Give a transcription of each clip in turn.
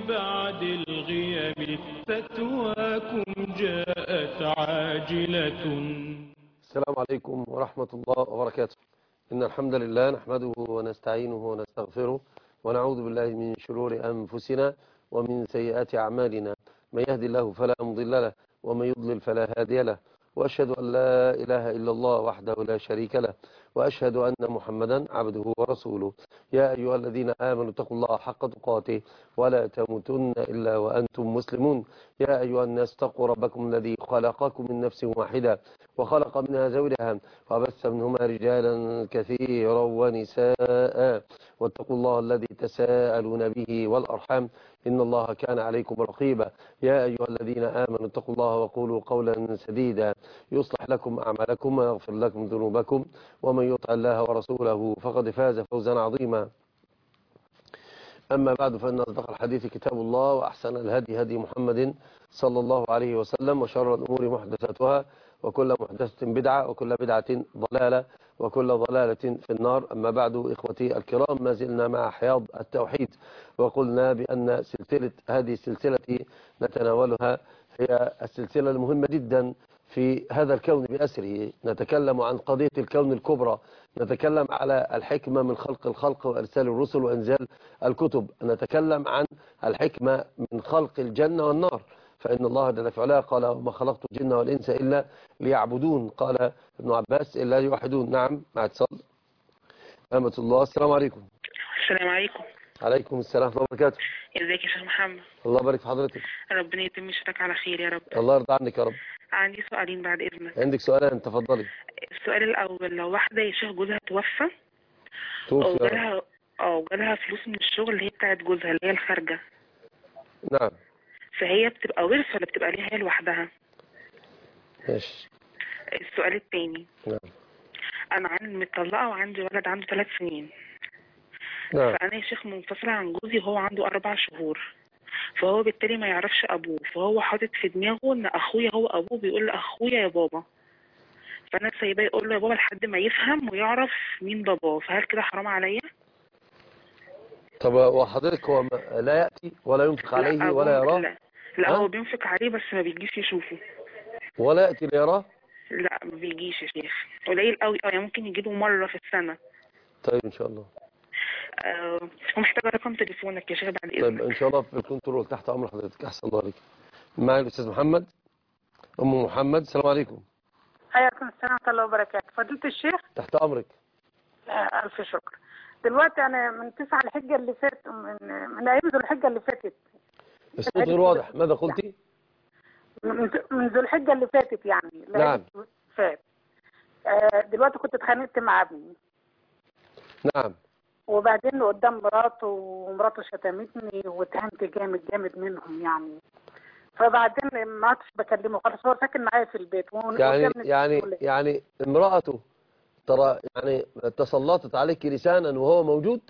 بعد الغياب فتواكم جاءت عاجلة. السلام عليكم ورحمة الله وبركاته. إن الحمد لله نحمده ونستعينه ونستغفره ونعوذ بالله من شرور أنفسنا ومن سيئات أعمالنا. من يهدي الله فلا مضل له ومن يضلل فلا هادي له، وأشهد أن لا إله إلا الله وحده لا شريك له، وأشهد أن محمدا عبده ورسوله. يا أيها الذين آمنوا اتقوا الله حق تقاته ولا تموتن إلا وأنتم مسلمون. يا أيها الناس اتقوا ربكم الذي خلقكم من نفس واحدة وخلق منها زوجها وبث منهما رجالا كثيرا ونساء، واتقوا الله الذي تساءلون به والأرحام إن الله كان عليكم رقيبا. يا أيها الذين آمنوا اتقوا الله وقولوا قولا سديدا يصلح لكم أعمالكم ويغفر لكم ذنوبكم، ومن يطع الله ورسوله فقد فاز فوزا عظيما. أما بعد، فإن أصدق الحديث كتاب الله، وأحسن الهدي هدي محمد صلى الله عليه وسلم، وشر الأمور محدثاتها، وكل محدثة بدعة، وكل بدعة ضلالة، وكل ضلالة في النار. أما بعد، إخوتي الكرام، ما زلنا مع حياض التوحيد، وقلنا بأن هذه السلسلة نتناولها هي السلسلة المهمة جدا في هذا الكون بأسره. نتكلم عن قضية الكون الكبرى، نتكلم على الحكمة من خلق الخلق وإرسال الرسل وإنزال الكتب، نتكلم عن الحكمة من خلق الجنة والنار، فإن الله جل في علاه قال: وما خلقت الجن والإنس إلا ليعبدون. قال ابن عباس: إلا ليوحدون. نعم، مع اتصال. أمة الله، السلام عليكم. السلام عليكم. عليكم السلام ورحمة الله وبركاته. ازيك يا شيخ محمد؟ الله يبارك في حضرتك. ربنا يتم شفاك على خير يا رب. الله يرضى عنك يا رب. عندي سؤالين بعد إذنك. عندك سؤالين، تفضلي. السؤال الأول: لو واحدة يا شيخ جوزها توفى وجالها فلوس من الشغل اللي هي بتاعت جوزها اللي هي الخارجة، نعم، فهي بتبقى ورث ولا بتبقى ليها هي لوحدها؟ ماشي. السؤال الثاني: نعم، أنا عندي متطلقة وعندي ولد عنده 3 سنين. نعم. فأنا يا شيخ منفصلة عن جوزي وهو عنده 4 شهور، فهو بالتالي ما يعرفش أبوه، فهو حاطط في دماغه إن أخويا هو أبوه، بيقول لأخويا يا بابا، فأنا سايباه يقول له يا بابا لحد ما يفهم ويعرف مين باباه. فهل كده حرام عليا؟ طب وحضرتك هو لا يأتي ولا ينفق عليه ولا يراه؟ لا هو بينفق عليه بس ما بيجيش يشوفه. ولا يأتي ليراه؟ لا ما بيجيش يا شيخ، قليل قوي. يعني ممكن يجيبه مرة في السنة. طيب إن شاء الله. ومحتاجة رقم تليفونك يا شيخ بعد إذنك. طيب إن شاء الله في الكنترول تحت أمر حضرتك. أحسن الله عليك. معي الأستاذ محمد، أم محمد. السلام عليكم. حياكم السلام ورحمة الله وبركاته. فضيلة الشيخ، تحت أمرك. ألف شكر. دلوقتي أنا من 9 الحجة اللي فات، من أيام ذو الحجة اللي فاتت. الصوت غير واضح، ماذا قلتي؟ من ذو الحجة اللي فاتت يعني. نعم. فات. دلوقتي كنت اتخانقت مع ابني. نعم. وبعدين قدام مراته، ومراته شتمتني واتهمت جامد جامد منهم يعني. فبعدين ما عدتش بكلمه خالص، هو ساكن معايا في البيت. يعني امرأته ترى يعني تسلطت عليك لسانا وهو موجود؟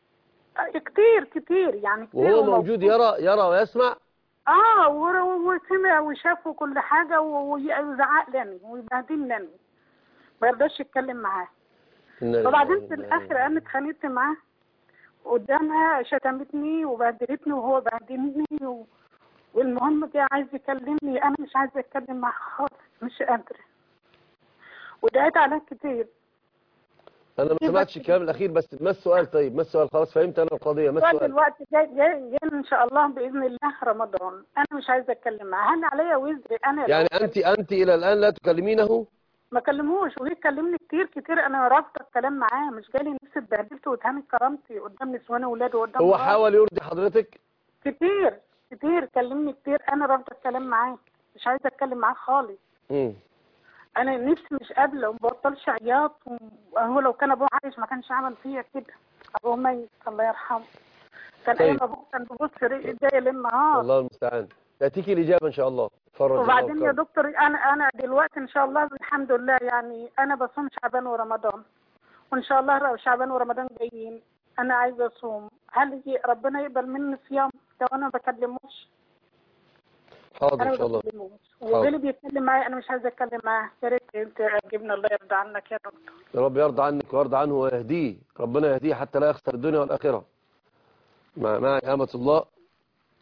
كتير يعني. كتير وهو موجود يرى ويسمع؟ وسمع وشاف كل حاجة، ويزعق لني ويبهدلني، ما يرضاش يتكلم معاه. فبعدين في الآخر أنا اتخانقت معاه قدامها، شتمتني وبهدلتني وهو بهدلني والمهم جه عايز يكلمني، أنا مش عايزة أتكلم معاه خالص، مش قادرة، ودعيت عليه كتير. أنا ما سمعتش الكلام الأخير، بس ما السؤال؟ طيب ما السؤال؟ خلاص فهمت أنا القضية. ما السؤال؟ دلوقتي جاي إن شاء الله بإذن الله رمضان، أنا مش عايزة أتكلم معاه. هل عليا وزر أنا؟ يعني أنت إلى الآن لا تكلمينه؟ ما كلموش، وهي كلمني كتير. أنا رافضة الكلام معاه، مش جالي نفسي اتبهدلت واتهانت كرامتي قدام نسوان وولاده وقدام هو حاول يرضي حضرتك؟ كتير كلمني كتير. أنا رافضة الكلام معاه، مش عايزة أتكلم معاه خالص. أنا نفسي مش قابلة ومبطلش عياط. وهو لو كان أبوه عايش ما كانش عمل فيا كده. أبوه ميت الله يرحمه، كان أيام أبوه كان بيبص رجلي إيديا ليل نهار. الله المستعان. يأتيكي الإجابة إن شاء الله. وبعدين يا دكتور، أنا دلوقتي إن شاء الله الحمد لله يعني أنا بصوم شعبان ورمضان، وإن شاء الله شعبان ورمضان جايين. أنا عايزة أصوم، هل ربنا يقبل مني صيام لو أنا ما بكلموش؟ حاضر إن شاء الله. وغيري بيتكلم معايا، أنا مش عايزة أتكلم معاه. يا ريت أنت جبنا، الله يرضى عنك يا دكتور. يا رب يرضى عنك ويرضى عنه ويهديه، ربنا يهديه حتى لا يخسر الدنيا والآخرة. معي أمة الله.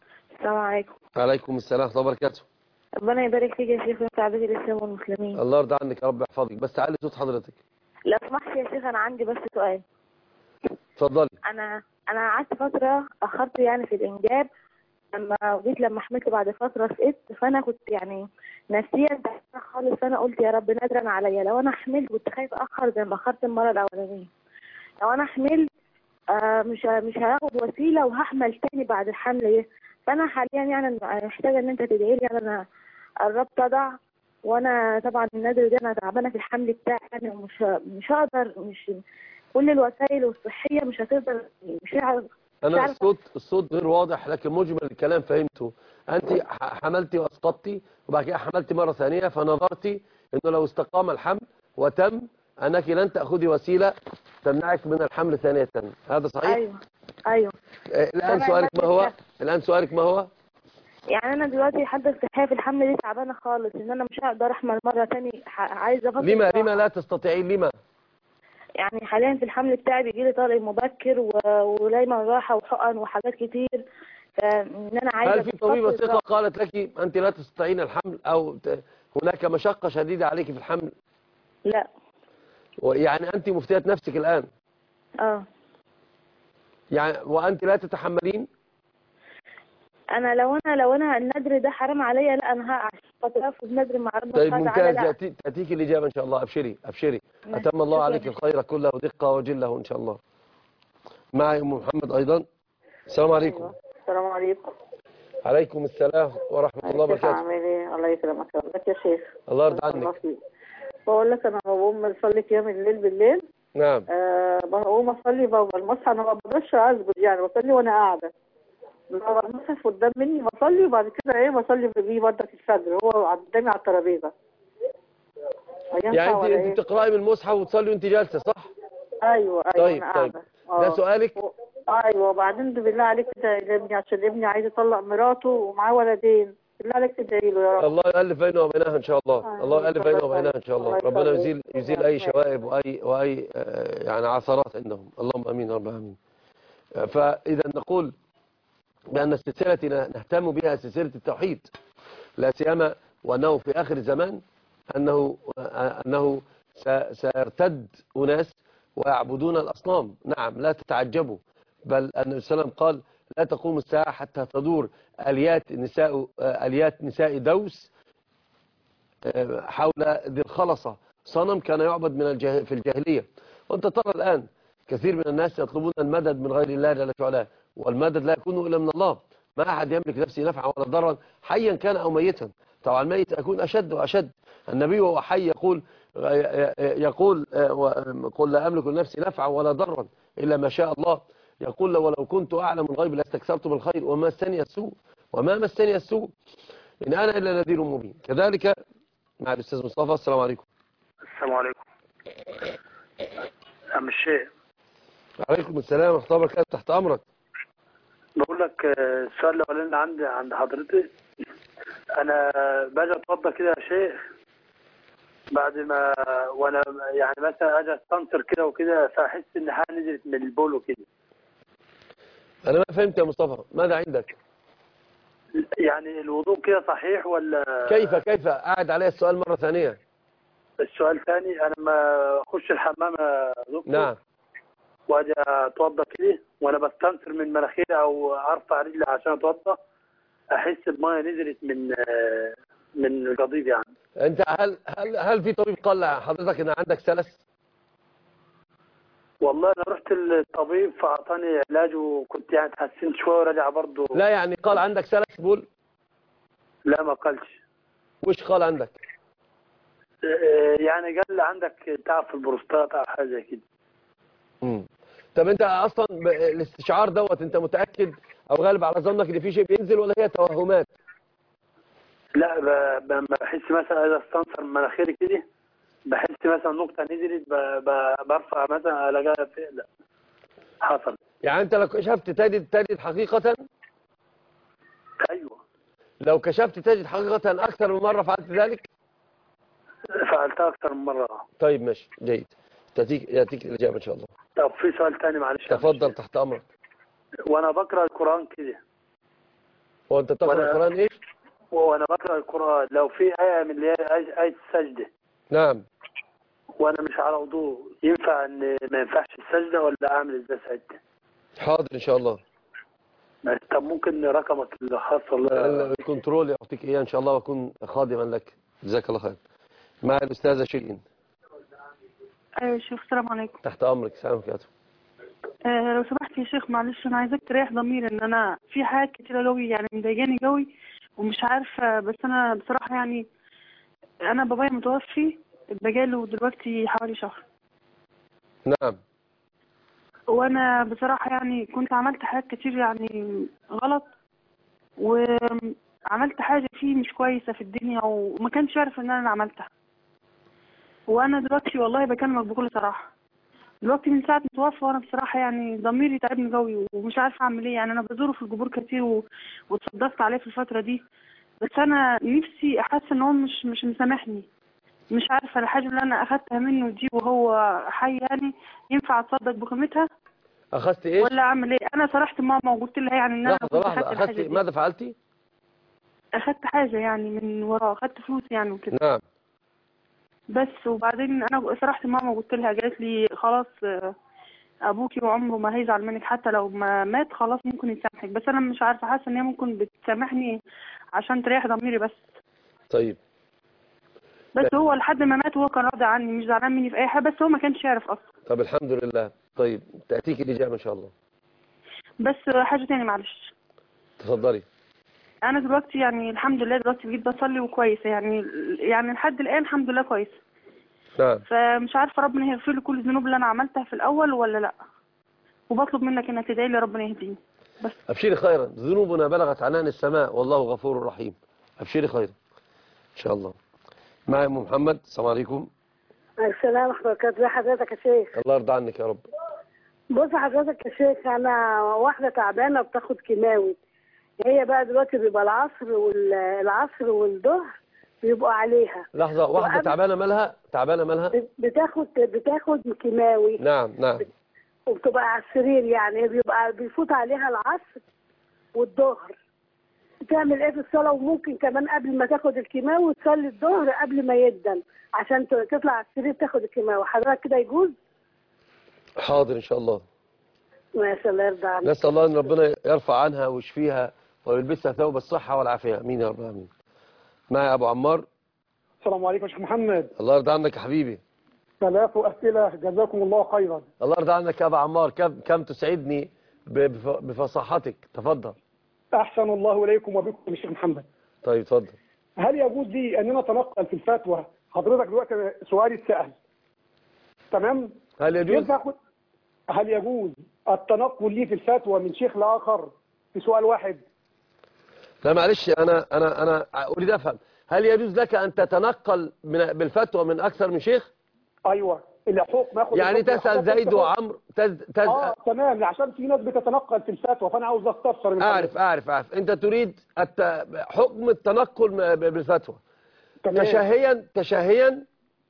السلام عليكم. وعليكم السلام ورحمة الله وبركاته. ربنا يبارك فيك يا شيخ وينفع عباد الإسلام والمسلمين. الله يرضى عنك يا رب يحفظك، بس تعالي صوت حضرتك. لو سمحت يا شيخ أنا عندي بس سؤال. اتفضلي. أنا قعدت فترة أخرت يعني في الإنجاب، لما حملت بعد فترة سقطت، فأنا كنت يعني نفسيا تعبانة خالص، فأنا قلت يا رب نادرا عليا لو أنا حملت، كنت خايفة أخر زي ما أخرت المرة الأولانية. لو أنا حملت مش هاخد وسيلة وهحمل تاني بعد الحمل ده. فأنا حاليا يعني أنا محتاجة إن أنت تدعي لي، يعني أنا قربت أضع، وأنا طبعا النادر ده أنا تعبانة في الحمل بتاعي يعني، مش هقدر، مش كل الوسائل الصحية مش هتقدر، مش هعرف. أنا الصوت غير واضح، لكن مجمل الكلام فهمته. أنت حملتي وأسقطتي وبعد كده حملتي مرة ثانية، فنظرتي إنه لو استقام الحمل وتم أنك لن تأخذي وسيلة تمنعك من الحمل ثانية. هذا صحيح؟ أيوه. الآن سؤالك ما هو؟ يعني أنا دلوقتي حالة الصحية في الحمل دي تعبانة خالص، إن أنا مش هقدر أحمل مرة تاني، عايزة أفكر. لما لا تستطيعين؟ لما؟ يعني حاليا في الحمل بتاعي بيجيلي طارئ مبكر ودايما راحة وحقن وحاجات كتير، فإن أنا عايزة. هل في طبيبة ثقة قالت لك أنت لا تستطيعين الحمل أو هناك مشقة شديدة عليك في الحمل؟ لا. يعني أنت مفتية نفسك الآن؟ يعني وأنت لا تتحملين؟ أنا لو أنا النذر ده حرام عليا، لا أنا هأخذ النذر مع ربنا. طيب ممتاز، تأتيك الإجابة إن شاء الله. أبشري. أتم الله عليك الخير كله ودقة وجله إن شاء الله. معي أم محمد أيضا. السلام عليكم. السلام عليكم. عليكم السلام ورحمة الله وبركاته. عامل ايه؟ الله يكرمك يا شيخ. الله يرضى عنك. بقول لك انا بقوم اصلي قيام الليل بالليل. نعم. بقوم اصلي المصحف، انا ما بقدرش اسجد يعني، بصلي وانا قاعده. بقى المصحف قدام مني بصلي، وبعد كده بصلي بيه بردك الفجر هو قدامي على الترابيزه. يعني انت بتقراي من المصحف وتصلي وانت جالسه صح؟ ايوه طيب. ده سؤالك؟ ايوه. وبعدين بالله عليك تدعي لابني، عشان ابني عايز يطلق مراته ومعاه ولدين، بالله عليك تدعي له يا رب. الله يؤلف بينه وبينها ان شاء الله. الله يؤلف بينه وبينها ان شاء الله. ربنا يزيل اي شوائب واي يعني عثرات عندهم. اللهم امين يا رب العالمين. فاذا نقول بان السلسله التي نهتم بها سلسله التوحيد، لا سيما وانه في اخر الزمان انه سيرتد اناس ويعبدون الاصنام. نعم، لا تتعجبوا، بل النبي صلى الله عليه وسلم قال لا تقوم الساعة حتى تدور اليات نساء دوس حول ذي الخلصة، صنم كان يعبد في الجاهلية. وانت ترى الآن كثير من الناس يطلبون المدد من غير الله جل وعلا، والمدد لا يكون إلا من الله. ما أحد يملك نفسه نفعا ولا ضرا حيا كان أو ميتا. طبعا الميت يكون أشد وأشد. النبي وهو حي يقول قل لا أملك لنفسي نفعا ولا ضرا إلا ما شاء الله. يقول ولو كنت أعلم الغيب لاستكثرت من الخير وما مسني السوء إن أنا إلا نذير مبين. كذلك مع الأستاذ مصطفى. السلام عليكم. السلام عليكم عم الشيخ. عليكم السلام ورحمة الله وبركاته. تحت أمرك. بقول لك السؤال الأولاني عند حضرتك، أنا باجي أتوضى كده يا شيخ بعد ما وأنا يعني مثلا أجي أستنصر كده وكده، فأحس إن حاجة نزلت من البول وكده. أنا ما فهمت يا مصطفى، ماذا عندك؟ يعني الوضوء كده صحيح ولا كيف أعد عليه السؤال مرة ثانية؟ السؤال الثاني، أنا لما أخش الحمام يا دكتور نعم واجي اتوضى كده وانا بستنثر من مناخيري او ارفع رجلي عشان اتوضى، احس بميه نزلت من القضيب يعني. انت هل في طبيب قال لحضرتك ان عندك سلس؟ والله انا رحت للطبيب فاعطاني علاج وكنت يعني اتحسنت شويه ورجع برضه. لا يعني قال عندك سلس بول؟ لا ما قالش. وش قال عندك؟ يعني قال لي عندك تعب في البروستات او حاجه زي كده. طب انت اصلا الاستشعار دوت انت متاكد او غالب على ظنك ان في شيء بينزل ولا هي توهمات؟ لا لما بحس مثلا اذا استنصر مناخيري كده بحس مثلا نقطه نزلت برفع مثلا الاقيها لا حصل. يعني انت لو كشفت تجد حقيقه؟ ايوه. لو كشفت تجد حقيقه اكثر من مره فعلت ذلك؟ فعلتها اكثر من مره. طيب ماشي جيد، ياتيك الاجابه ان شاء الله. طب في سؤال ثاني معلش. تفضل تحت امرك. وانا بقرا القران كده وانت تقرأ القرآن ايه؟ وانا بقرأ القرآن لو في آية من اللي هي آية السجدة نعم. وانا مش على وضوء، ينفع ان ما ينفعش السجدة ولا اعمل ازاي سجدة؟ حاضر ان شاء الله. طب ممكن رقمك الخاص ولا الكنترول يعطيك اياه ان شاء الله واكون خادما لك. جزاك الله خير. مع الأستاذة شيرين. ايوه يا شيخ، السلام عليكم. تحت امرك. سلام عليكم. لو سمحت يا شيخ، معلش انا عايزاك تريح ضميري، ان انا في حاجات كتيره قوي يعني مضايقاني قوي ومش عارفه. بس انا بصراحه يعني انا بابايا متوفي بقاله دلوقتي حوالي شهر. نعم. وانا بصراحه يعني كنت عملت حاجات كتير يعني غلط، وعملت حاجه فيه مش كويسه في الدنيا وما كانش عارف ان انا عملتها. وانا دلوقتي والله بكلمك بكل صراحه، دلوقتي من ساعة ما توفى وانا بصراحة يعني ضميري تعبني قوي ومش عارفة اعمل ايه. يعني انا بزوره في القبور كتير وتصدقت عليه في الفترة دي، بس انا نفسي احس ان هو مش مسامحني. مش عارفة الحاجة اللي انا اخدتها منه دي وهو حي يعني ينفع اتصدق بقيمتها اخذت ايش ولا اعمل ايه؟ انا صرحت ماما وقلت لها يعني ان انا كنت لحظة اخدت الحاجة دي. ماذا فعلتي؟ اخدت حاجة يعني من وراه، اخدت فلوس يعني وكده. نعم. بس وبعدين انا صرحت ماما وقلت لها، قالت لي خلاص ابوكي وعمره ما هيزعل منك، حتى لو ما مات خلاص ممكن يسامحك. بس انا مش عارفه، حاسه ان هي ممكن بتسامحني عشان تريح ضميري بس. طيب. بس هو لحد ما مات هو كان راضي عني، مش زعلان مني في اي حاجه، بس هو ما كانش يعرف اصلا. طب الحمد لله. طيب تأتيك الإجابة إن شاء الله. بس حاجه تاني معلش. تفضلي. انا دلوقتي يعني الحمد لله دلوقتي بقيت بصلي وكويسه، يعني لحد الان الحمد لله كويس. نعم. فمش عارفه ربنا هيغفر لي كل الذنوب اللي انا عملتها في الاول ولا لا، وبطلب منك انك تدعي لي ربنا يهديني بس. أبشري خيرا، ذنوبنا بلغت عنان السماء والله غفور رحيم. أبشري خيرا إن شاء الله. معي أم محمد. السلام عليكم. السلام ورحمة الله وبركاته. ازي حضرتك يا شيخ؟ الله يرضى عنك يا رب. بص حضرتك يا شيخ، أنا واحدة تعبانة بتاخد كيماوي. هي بقى دلوقتي بيبقى العصر والظهر بيبقوا عليها. لحظة واحدة تعبانة مالها؟ بتاخد كيماوي. نعم نعم. وبتبقى على السرير، يعني بيبقى بيفوت عليها العصر والظهر. تعمل ايه في الصلاة؟ وممكن كمان قبل ما تاخد الكيماوي تصلي الظهر قبل ما يدن عشان تطلع على السرير تاخد الكيماوي. حضرتك كده يجوز؟ حاضر إن شاء الله. ما شاء الله يرضى عنك. نسأل الله أن ربنا يرفع عنها ويشفيها ويلبسها ثوب الصحة والعافية. أمين يا رب العالمين. معي أبو عمار. السلام عليكم يا شيخ محمد. الله يرضى عنك يا حبيبي. 3 أسئلة جزاكم الله خيرا. الله يرضى عنك يا أبو عمار. كم تسعدني بفصاحتك. تفضل. أحسن الله إليكم وبكم يا شيخ محمد. طيب تفضل. هل يجوز لي أن أنا أتنقل في الفتوى؟ حضرتك دلوقتي سؤالي اتسأل، تمام؟ هل يجوز التنقل لي في الفتوى من شيخ لآخر في سؤال واحد؟ لا معلش، أنا أريد أفهم، هل يجوز لك أن تتنقل بالفتوى من أكثر من شيخ؟ أيوه. الحكم ياخد يعني تسأل زيد وعمرو تمام، عشان في ناس بتتنقل في الفتوى فأنا عاوز أستفسر من أعرف أنت تريد حكم التنقل بالفتوى. تمام. تشهيا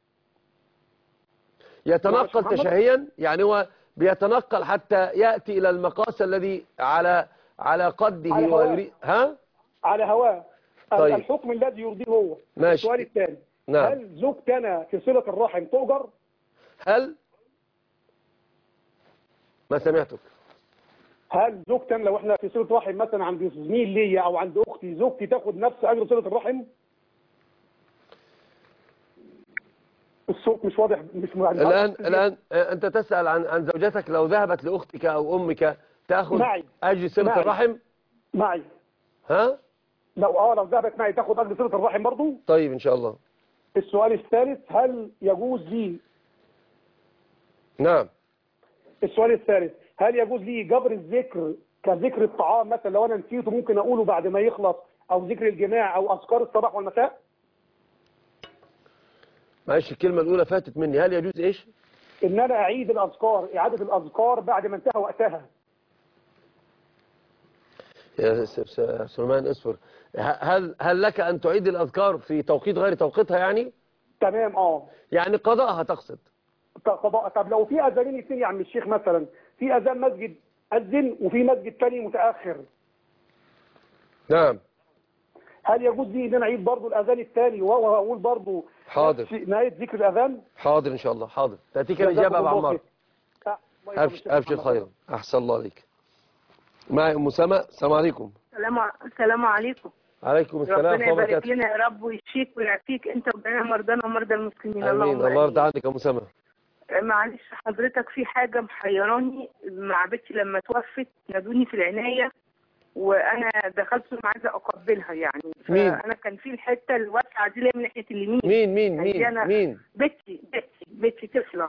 يتنقل تشهيا، يعني هو بيتنقل حتى يأتي إلى المقاس الذي على قده ويريد على هواه. طيب. الحكم الذي يرضيه هو. ماشي. السؤال الثاني. نعم. هل زوجتنا في صلة الرحم تؤجر؟ هل ما سمعتك؟ هل زوجتنا لو احنا في صلة رحم مثلا عند زميل ليا او عند اختي، زوجتي تاخد نفس اجر صلة الرحم؟ الصوت مش واضح. الآن أنت تسأل عن زوجتك لو ذهبت لأختك أو أمك تأخذ أجر صلة الرحم؟ معي. ها؟ لو ذهبت معي تاخذ أجر صلة الرحم برضو؟ طيب إن شاء الله. السؤال الثالث، هل يجوز لي؟ نعم. السؤال الثالث، هل يجوز لي جبر الذكر كذكر الطعام مثلا لو أنا نسيته ممكن أقوله بعد ما يخلص، أو ذكر الجماع أو أذكار الصباح والمساء؟ معلش الكلمة الأولى فاتت مني. هل يجوز إيش؟ إن أنا أعيد الأذكار، إعادة الأذكار بعد ما انتهى وقتها. يا سليمان اصبر. هل لك أن تعيد الأذكار في توقيت غير توقيتها يعني؟ تمام. يعني قضاءها تقصد؟ قضاء. طب لو في أذانين اثنين يا عم الشيخ، مثلا في أذان مسجد أذن وفي مسجد ثاني متأخر، نعم. هل يجوز لي ان انا اعيد برضه الاذان الثاني واقول برضه حاضر نهايه ذكر الاذان؟ حاضر ان شاء الله. حاضر تاتيك الاجابه يا ابو عمار. ابشر خيرا. احسن الله عليك. معي ام سما. السلام عليكم. السلام عليكم. عليكم السلام ورحمه الله وبركاته. ربنا يبارك لنا يا رب ويشفيك ويعافيك انت وجميع مرضانا ومرضى المسلمين. امين. الله يرضى عنك يا ام سما. معلش حضرتك في حاجه محيراني مع بنتي لما توفت نادوني في العنايه وانا دخلت عايزه اقبلها يعني. مين؟ فانا كان في الحته الواسعه دي اللي من ناحيه اليمين. مين؟ بنتي طفله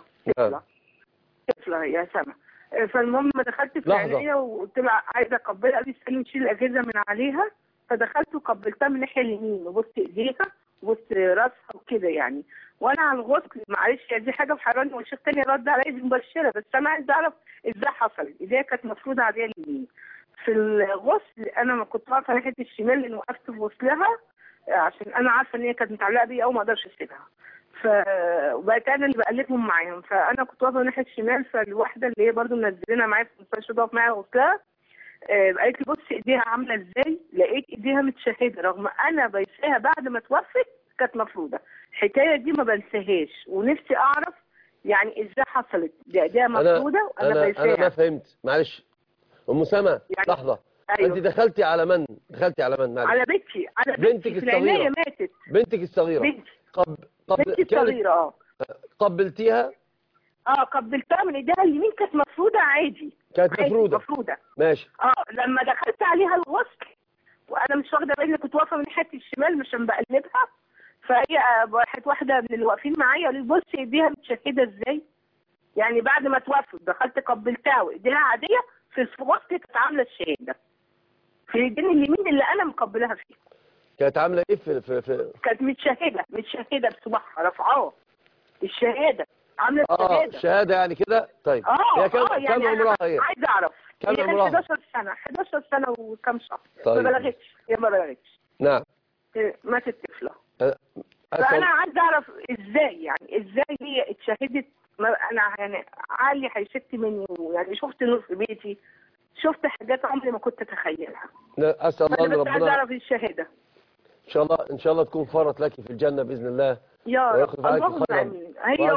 يا سما. فالمهم دخلت في العنايه وقلت لها عايزه اقبلها، قال لي استني نشيل الاجهزه من عليها. فدخلت وقبلتها من الناحيه اليمين وبصت ايديها وبصت راسها وكده يعني. وانا على الغسل معلش دي حاجه محيراني والشيخ تاني رد عليا مبشره، بس انا عايزه اعرف ازاي حصلت. ايديها كانت مفروضه عليها اليمين في الغسل. انا ما كنت واقفه ناحيه الشمال لان وقفت في غسلها عشان انا عارفه ان هي كانت متعلقه بيا او ما اقدرش اسيبها. فبقيت انا اللي بقلبهم معاهم. فانا كنت واقفه ناحيه الشمال، فالواحده اللي هي برده منزلينها معايا في المستشفى تقف معايا غسلها قالت لي بص ايديها عامله ازاي. لقيت ايديها متشهده رغم انا بيساها بعد ما توفت كانت مفروضه. الحكايه دي ما بنساهاش ونفسي اعرف يعني ازاي حصلت. دي ايديها مفروضه وانا بيساها. انا ما فهمت معلش ام سما يعني لحظه. أيوه. انت دخلتي على من معلش. على بنتي بنتك الصغيره. ماتت. بنتك الصغيره. بنتي الصغيره قبلتيها؟ قبلتها من ايديها اليمين كانت مفروضه عادي. كانت مفروضه ماشي. لما دخلت عليها الغسل وانا مش واخده بالي كنت واقفه من ناحيه الشمال مش بقلبها. فهي راحت واحده من اللي واقفين معايا قالت لي بصي ايديها متشهده ازاي. يعني بعد ما توفت دخلت قبلتها وايديها عاديه في الوقت كانت عامله الشهاده في ايدين اليمين اللي انا مقبلها فيها. كانت عامله ايه في كانت متشهده بصباعها رافعاه الشهاده عامله الشهاده. شهاده يعني كده. طيب هي كم عمرها ايه؟ عايزه اعرف. كم عمرها؟ 11 سنه وكم شهر. طيب. ما بلغتش. نعم. ماتت طفله. فانا عايزه اعرف ازاي هي اتشهدت. انا يعني عالي هيشتي مني يعني شفت نور في بيتي، شفت حاجات عمري ما كنت اتخيلها. لا اسال الله ان ربنا عايزه اعرف الشهاده. ان شاء الله تكون فرت لك في الجنه باذن الله يا رب. اللهم امين. هي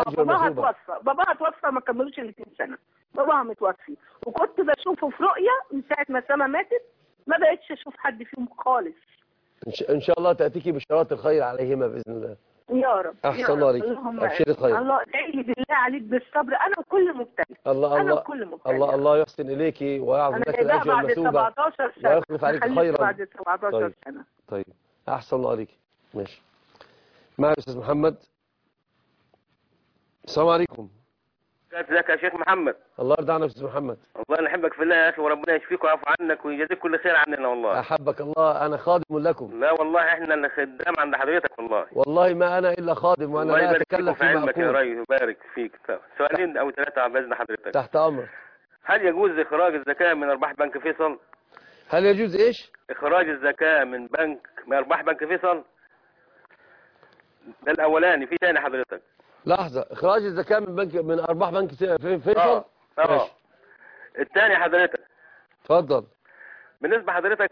باباها توفى ما كملوش ال 2 سنه. باباها متوفي وكنت بشوفه في رؤيه من ساعه ما سما ماتت ما بقتش اشوف حد فيهم خالص. ان شاء الله تاتيكي بشارات الخير عليهما باذن الله. يا رب. احسن الله عليك. ابشري خير. الله ادعي لي بالله عليك بالصبر انا وكل مبتلى. الله يحسن اليكي ويعظم لك الاجر المثوبه. بعد 17 سنه ويخلف عليك خيرا. بعد 17 سنه. طيب احسن الله عليك. ماشي. معي استاذ محمد. السلام عليكم. ازيك يا شيخ محمد؟ الله يرضى عنك يا استاذ محمد. والله نحبك في الله يا اخي وربنا يشفيك ويعفو عنك ويجازيك كل خير عننا والله. احبك الله. انا خادم لكم. لا والله احنا اللي خدام عند حضرتك والله ما انا الا خادم وانا لا اتكلم في علمك يا ريس ويبارك فيك. سؤالين او 3 باذن حضرتك. تحت امرك. هل يجوز اخراج الزكاه من ارباح بنك فيصل؟ هل يجوز ايش؟ اخراج الزكاه من ارباح بنك فيصل؟ ده الاولاني. في ثاني حضرتك. لحظه. اخراج الزكاه من ارباح بنك فيصل. الثاني حضرتك. اتفضل. بالنسبه حضرتك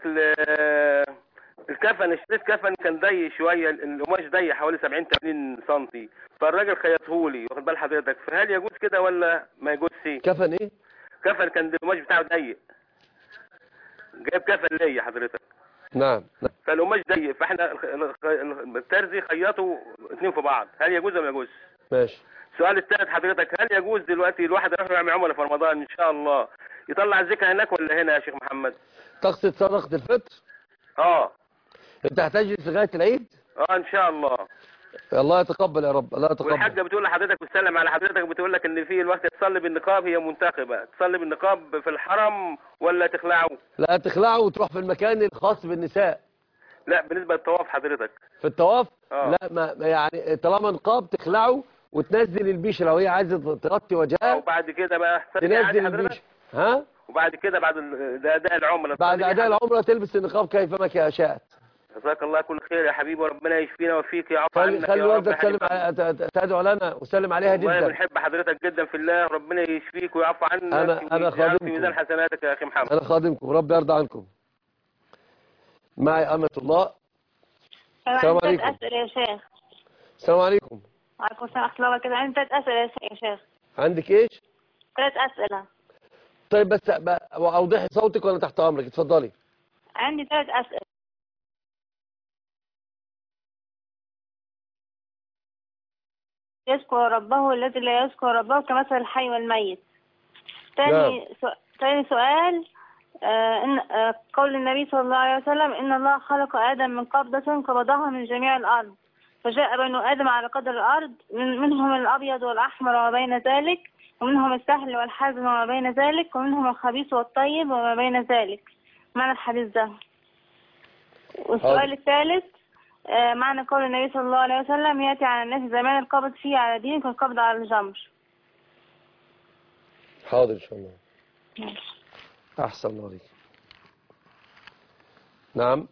الكفن اشتريت كفن كان ضيق شويه القماش ضيق حوالي 70 80 سم فالراجل خيطهولي واخد بال حضرتك فهل يجوز كده ولا ما يجوزش؟ كفن ايه؟ كفن كان القماش بتاعه ضيق. جايب كفن ليا حضرتك. نعم. فالقماش ضيق فاحنا الترزي خيطوا 2 في بعض هل يجوز ولا ما يجوز؟ ماشي. السؤال الثالث حضرتك هل يجوز دلوقتي الواحد يروح يعمل عمره في رمضان ان شاء الله يطلع الزكاه هناك ولا هنا يا شيخ محمد؟ تقصد صدقه الفطر؟ انت هتجلس لغايه العيد؟ ان شاء الله. الله يتقبل يا رب. الله يتقبل. والحاجه بتقول لحضرتك بتسلم على حضرتك بتقول لك ان في الوقت تصلي بالنقاب هي منتخبه تصلي بالنقاب في الحرم ولا تخلعه؟ لا تخلعه وتروح في المكان الخاص بالنساء. لا بالنسبه للطواف حضرتك. في الطواف؟ لا ما يعني طالما نقاب تخلعه وتنزل البشره وهي عايزه تغطي وجهها. وبعد كده بقى تنزل البشره. وبعد كده بعد اداء العمره. بعد اداء العمره تلبس النقاب كيفما شاءت. جزاك الله كل خير يا حبيبي وربنا يشفينا ويفيك يا عفو عنك. خلي والدك تدعو لنا وسلم عليها جدا. والله بنحب حضرتك جدا في الله ربنا يشفيك ويعفو عنك. انا خادمكم. في ميزان حسناتك يا اخي محمد. انا خادمكم ربي يرضى عنكم. معي أمة الله. السلام عندي عليكم. 3 أسئلة يا شيخ. السلام عليكم. وعليكم السلام ورحمة الله وبركاته. عندي 3 أسئلة يا شيخ. عندك ايش؟ 3 أسئلة. طيب بس اوضحي صوتك وانا تحت امرك، اتفضلي. عندي 3 أسئلة. يذكر ربه الذي لا يذكر ربه كمثل الحي والميت. ثاني سؤال، قول النبي صلى الله عليه وسلم إن الله خلق آدم من قبضة قبضها من جميع الأرض، فجاء بنو آدم على قدر الأرض، منهم الأبيض والأحمر وما بين ذلك، ومنهم السهل والحزن وما بين ذلك، ومنهم الخبيث والطيب وما بين ذلك. معنى الحديث ده. والسؤال الثالث، معنى قول النبي صلى الله عليه وسلم يأتي على الناس زمان القبض فيه على دين كالقبض على الجمر. حاضر إن شاء الله. أحسن الله عليك. نعم.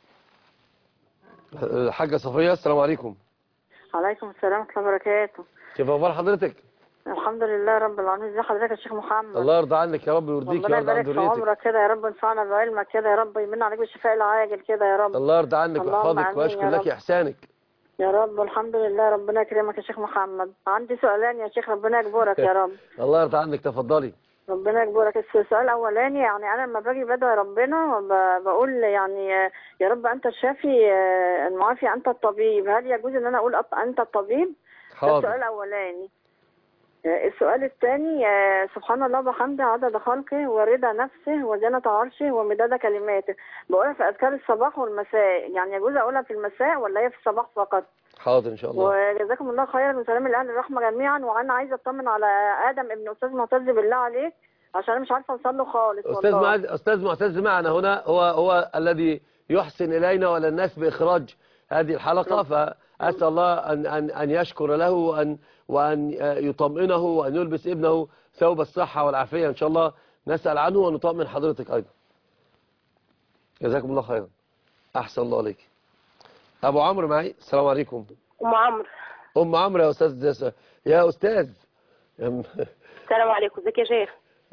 الحاجة صفية، السلام عليكم. عليكم السلام ورحمة الله وبركاته. كيف أخبار حضرتك؟ الحمد لله رب العالمين. ازي حضرتك يا شيخ محمد؟ الله يرضى عنك يا رب ويرضيك يا رب عن ذريتك. ربنا يبارك في عمرك كده يا رب، وينفعنا بعلمك كده يا رب، ويمن عليك بالشفاء العاجل كده يا رب. الله يرضى عنك ويحفظك ويشكر لك إحسانك يا رب. والحمد لله. ربنا يكرمك يا شيخ محمد. عندي سؤالين يا شيخ، ربنا يجبرك يا رب. الله يرضى عنك، تفضلي. ربنا يجبرك. السؤال الاولاني، يعني انا لما باجي بدعي ربنا بقول يعني يا رب انت الشافي المعافي انت الطبيب، هل يجوز ان انا اقول انت الطبيب؟ حاضر. السؤال الاولاني. السؤال الثاني، سبحان الله وبحمده عدد خلقه ورضا نفسه وزنة عرشه ومداد كلماته، بقولها في اذكار الصباح والمساء، يعني يجوز اقولها في المساء ولا هي في الصباح فقط؟ حاضر ان شاء الله. وجزاكم الله خيرا وسلام لاهل الرحمه جميعا. وانا عايزه اطمن على ادم ابن استاذ معتز بالله عليك، عشان انا مش عارفه اوصل له خالص. استاذ معتز معنا هنا، هو الذي يحسن الينا ولا الناس باخراج هذه الحلقه، فاسال الله ان يشكر له وان يطمئنه وان يلبس ابنه ثوب الصحه والعافيه ان شاء الله. نسال عنه ونطمئن حضرتك ايضا. جزاكم الله خيرا. احسن الله عليك. ابو عمرو معي. السلام عليكم. ام عمرو. ام عمرو يا استاذ. يا استاذ. السلام عليكم. ازيك يا شيخ؟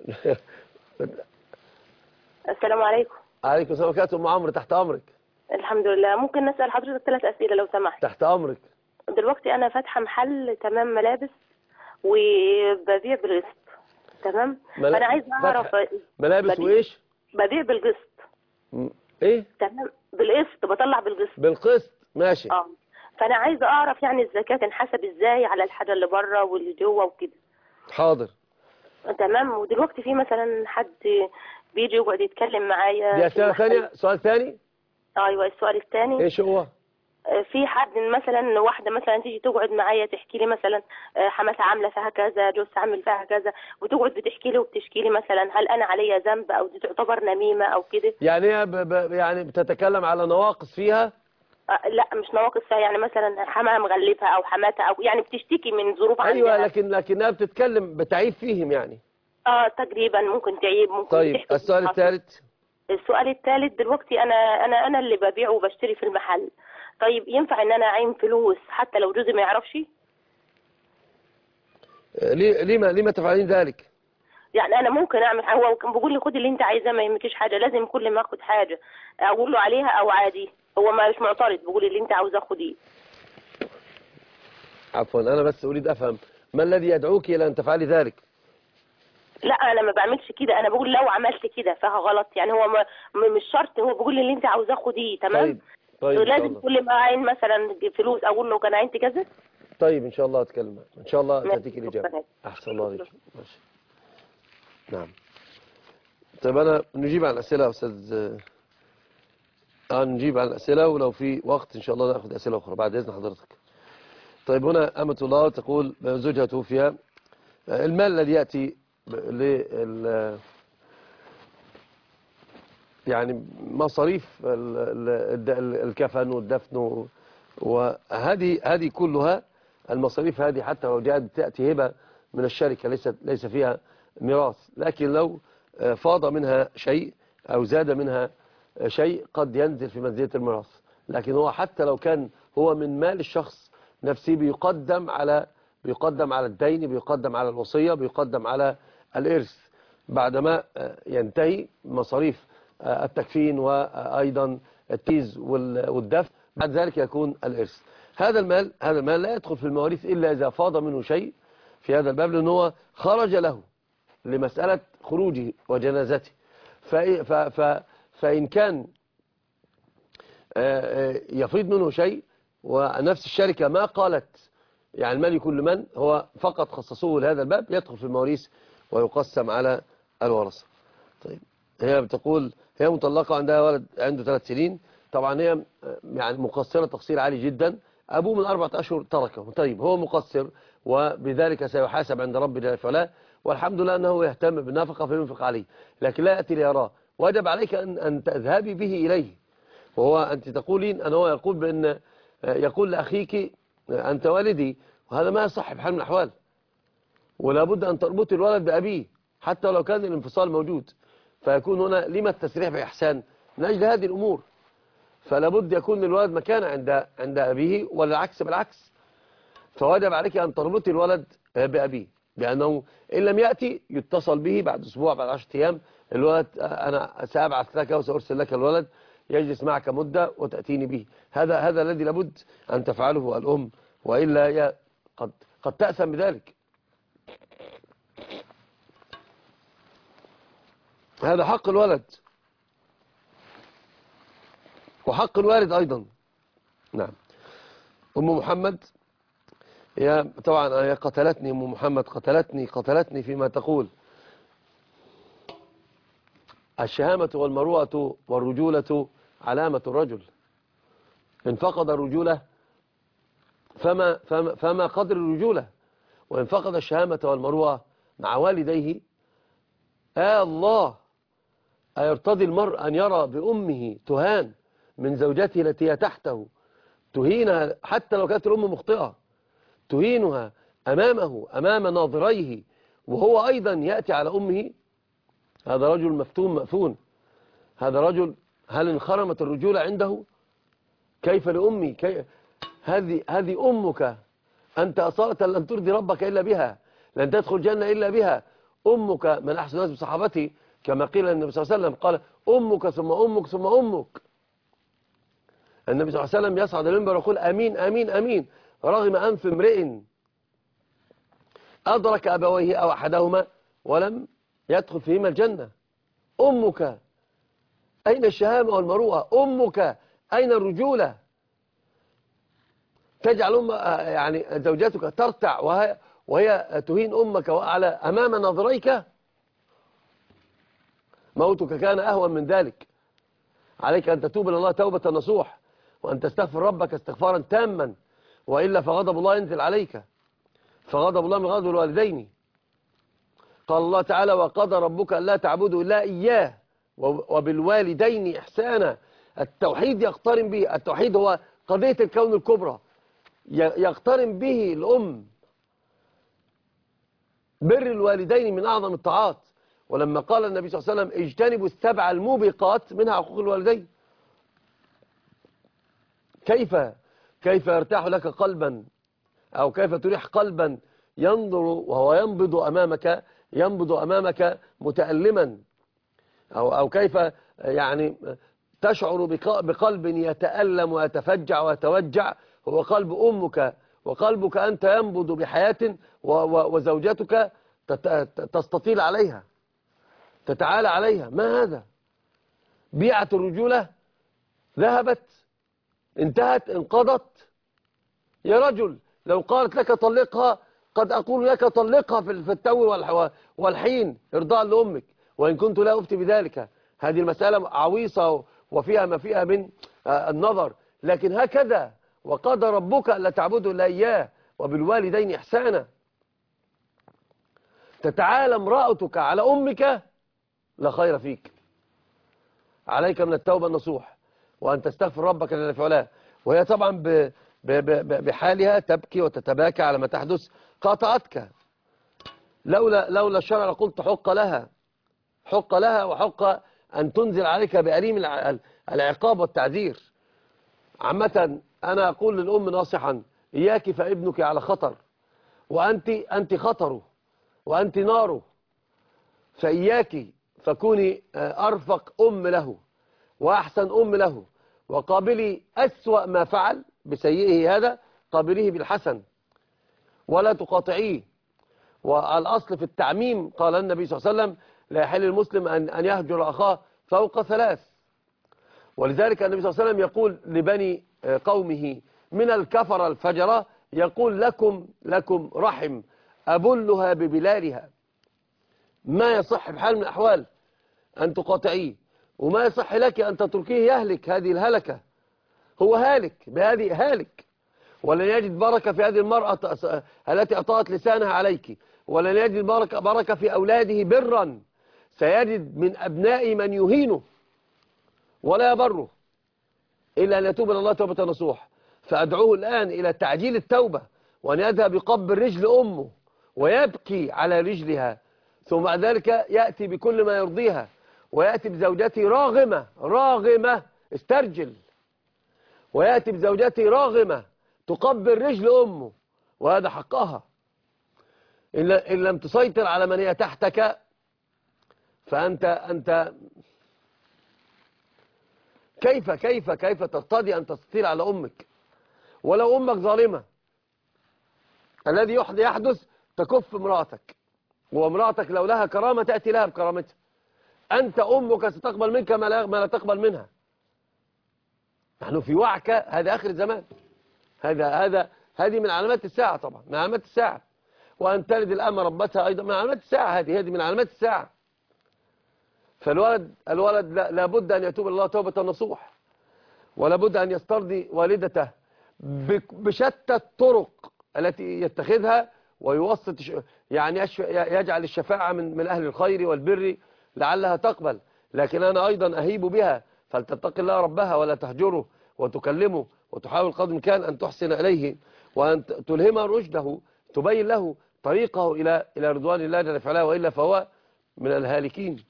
السلام عليكم. عليكم السلام ورحمه الله. ام عمرو تحت امرك. الحمد لله. ممكن نسال حضرتك 3 اسئله لو سمحت؟ تحت امرك. دلوقتي انا فاتحه محل تمام ملابس وببيع بالقسط، تمام؟ فانا عايزه اعرف ملابس وايش؟ ببيع بالقسط. ايه؟ تمام، بالقسط، بطلع بالقسط. بالقسط، ماشي. فانا عايزه اعرف يعني الزكاه تنحسب ازاي على الحاجه اللي بره واللي جوه وكده. حاضر. تمام. ودلوقتي في مثلا حد بيجي يقعد يتكلم معايا. دي اسئله ثانيه. سؤال ثاني. ايوه السؤال الثاني. ايش هو؟ في حد مثلا، واحده مثلا تيجي تقعد معايا تحكي لي مثلا حماتها عامله فيها كذا، جوزها عامل فيها كذا، وتقعد بتحكي لي وبتشكي لي مثلا هل انا عليا ذنب او دي تعتبر نميمه او كده. يعني هي يعني بتتكلم على نواقص فيها؟ لا مش نواقص فيها، يعني مثلا حماها مغلفها او حماتها او يعني بتشتكي من ظروف عندها. ايوه لكنها بتتكلم بتعيب فيهم يعني. تقريبا ممكن تعيب ممكن. طيب السؤال الثالث. السؤال الثالث، دلوقتي انا اللي ببيع وبشتري في المحل، طيب ينفع ان انا اعين فلوس حتى لو جوزي ما يعرفش؟ ليه تفعلين ذلك؟ يعني انا ممكن اعمل، هو كان بيقول لي خد اللي انت عايزاه ما يهمكيش حاجه، لازم كل ما اخد حاجه اقول له عليها او عادي؟ هو ما مش معترض، بيقول اللي انت عاوزاه خديه. عفوا انا بس اريد افهم ما الذي يدعوك الى ان تفعلي ذلك؟ لا انا ما بعملش كده، انا بقول لو عملت كده فيها غلط، يعني هو مش شرط، هو بيقول لي اللي انت عاوزاه خديه. تمام. طيب لازم كل ما اعين مثلا فلوس اقول له كان عينت كذا. طيب ان شاء الله اتكلم معك ان شاء الله تاتيك الاجابه. احسن الله عليك. ماشي. نعم. طيب انا نجيب على الاسئله يا استاذ. نجيب على الاسئله، ولو في وقت ان شاء الله ناخذ اسئله اخرى بعد اذن حضرتك. طيب هنا امه الله تقول زوجها توفي، المال الذي ياتي يعني مصاريف الكفن والدفن، وهذه كلها المصاريف هذه حتى لو جاءت تأتي هبة من الشركة ليس فيها ميراث، لكن لو فاض منها شيء أو زاد منها شيء قد ينزل في منزلة الميراث، لكن هو حتى لو كان هو من مال الشخص نفسه بيقدم على الدين، بيقدم على الوصية، بيقدم على الإرث بعدما ينتهي مصاريف التكفين وأيضا التيز والدفن. بعد ذلك يكون الإرث. هذا المال لا يدخل في المواريث إلا إذا فاض منه شيء في هذا الباب، لأنه هو خرج له لمسألة خروجه وجنازته. فإن كان يفيض منه شيء ونفس الشركة ما قالت يعني المال يكون لمن، هو فقط خصصوه لهذا الباب، يدخل في المواريث ويقسم على الورثة. طيب هي بتقول هي مطلقة، عندها ولد عنده 3 سنين، طبعا هي يعني مقصرة تقصير عالي جدا، أبوه من 4 أشهر تركه. طيب هو مقصر وبذلك سيحاسب عند ربه جل وعلا، والحمد لله أنه يهتم بالنفقة فينفق عليه، لكن لا يأتي ليراه. وجب عليك أن تذهبي به إليه. وهو أنت تقولين أن هو يقول بأن يقول لأخيك أنت والدي، وهذا ما يصح بحال من الأحوال، ولا بد أن تربط الولد بأبيه حتى لو كان الانفصال موجود. فيكون هنا لما التسريح بإحسان من أجل هذه الأمور، فلا بد يكون الولد مكانه عند أبيه، ولا العكس بالعكس. فوجب عليك أن تربطي الولد بأبيه، بأنه إن لم يأتي يتصل به بعد أسبوع بعد 10 أيام، الولد أنا سأبعث لك وسأرسل لك الولد يجلس معك مدة وتأتيني به. هذا الذي لابد أن تفعله الأم، وإلا هي قد تأثم بذلك. هذا حق الولد وحق الوالد أيضا. نعم. أم محمد هي طبعا هي قتلتني، أم محمد قتلتني فيما تقول. الشهامة والمروءة والرجولة علامة الرجل. إن فقد الرجولة فما قدر الرجولة، وإن فقد الشهامة والمروءة مع والديه الله أيرتضي المرء أن يرى بأمه تهان من زوجته التي هي تحته، تهينها حتى لو كانت الأم مخطئة، تهينها أمام ناظريه، وهو أيضا يأتي على أمه؟ هذا رجل مفتون مأفون. هذا رجل هل انخرمت الرجولة عنده؟ كيف لأمي؟ هذه أمك، أنت أصالة لن ترضي ربك إلا بها، لن تدخل الجنة إلا بها. أمك من أحسن الناس بصحابته، كما قيل النبي صلى الله عليه وسلم قال أمك ثم أمك ثم أمك. النبي صلى الله عليه وسلم يصعد المنبر ويقول أمين أمين أمين، رغم أنف امرئ أدرك أبويه أو أحدهما ولم يدخل فيهما الجنة. أمك أين الشهامة والمروءة؟ أمك أين الرجولة؟ تجعل يعني زوجتك ترتع وهي تهين أمك وأعلى أمام ناظريك؟ موتك كان أهون من ذلك. عليك أن تتوب إلى الله توبة نصوح، وأن تستغفر ربك استغفارا تاما، وإلا فغضب الله ينزل عليك، فغضب الله من غضب الوالدين. قال الله تعالى وقضى ربك ألا تعبدوا إلا إياه وبالوالدين إحسانا. التوحيد يقترن به، التوحيد هو قضية الكون الكبرى، يقترن به الأم. بر الوالدين من أعظم الطاعات، ولما قال النبي صلى الله عليه وسلم اجتنبوا السبع الموبقات منها حقوق الوالدين، كيف يرتاح لك قلبا، أو كيف تريح قلبا ينظر وهو ينبض أمامك متألما، أو كيف يعني تشعر بقلب يتألم ويتفجع ويتوجع، هو قلب أمك، وقلبك أنت ينبض بحياة، وزوجتك تستطيل عليها، تتعالى عليها. ما هذا؟ بيعة الرجولة ذهبت، انتهت، انقضت. يا رجل لو قالت لك طلقها قد أقول لك طلقها في التو والحين إرضاء لأمك، وإن كنت لا أفتي بذلك. هذه المسألة عويصة وفيها ما فيها من النظر، لكن هكذا وقضى ربك ألا تعبدوا إلا إياه وبالوالدين إحسانا. تتعالى امرأتك على أمك لا خير فيك. عليك من التوبة النصوح، وأن تستغفر ربك جل وعلا. وهي طبعا بحالها تبكي وتتباكى على ما تحدث، قاطعتك. لولا الشرع لقلت حق لها وحق أن تنزل عليك بأليم العقاب والتعذير. عامة أنا أقول للأم ناصحا إياك فابنك على خطر، وأنت خطره، وأنت ناره، فإياك فكوني أرفق أم له وأحسن أم له، وقابلي أسوأ ما فعل بسيئه هذا، قابليه بالحسن ولا تقاطعيه. والأصل في التعميم قال النبي صلى الله عليه وسلم لا يحل المسلم أن يهجر أخاه فوق 3. ولذلك النبي صلى الله عليه وسلم يقول لبني قومه من الكفر الفجرة، يقول لكم رحم أبلها ببلالها. ما يصح بحال من الأحوال أن تقاطعيه، وما يصح لك أن تتركيه يهلك هذه الهلكة. هو هالك بهذه هالك، ولن يجد بركة في هذه المرأة التي أطاعت لسانها عليك، ولن يجد بركة في أولاده برا، سيجد من أبناء من يهينه ولا يبره إلا أن يتوب إلى الله توبة نصوح. فأدعوه الآن إلى تعجيل التوبة، وأن يذهب يقبل رجل أمه ويبكي على رجلها، ثم بعد ذلك يأتي بكل ما يرضيها، ويأتي بزوجته راغمة استرجل، ويأتي بزوجته راغمة تقبل رجل أمه، وهذا حقها. إن لم تسيطر على من هي تحتك فأنت كيف ترتضي أن تستطيع على أمك؟ ولو أمك ظالمة، الذي يحدث تكف امرأتك، وامرأتك لو لها كرامة تأتي لها بكرامتها. أنت أمك ستقبل منك ما لا تقبل منها. نحن في وعكة، هذا آخر الزمان، هذه من علامات الساعة، طبعا من علامات الساعة. وأن تلد الأمة ربتها أيضا من علامات الساعة، هذه من علامات الساعة. فالولد لابد أن يتوب الله توبة نصوح، ولابد أن يسترضي والدته بشتى الطرق التي يتخذها، ويوسط يعني يجعل الشفاعة من أهل الخير والبر لعلها تقبل. لكن أنا أيضا أهيب بها، فلتتق الله ربها ولا تهجره، وتكلمه، وتحاول قدر الإمكان أن تحسن إليه، وأن تلهمه رشده، تبين له طريقه إلى رضوان الله جل وعلا، وإلا فهو من الهالكين.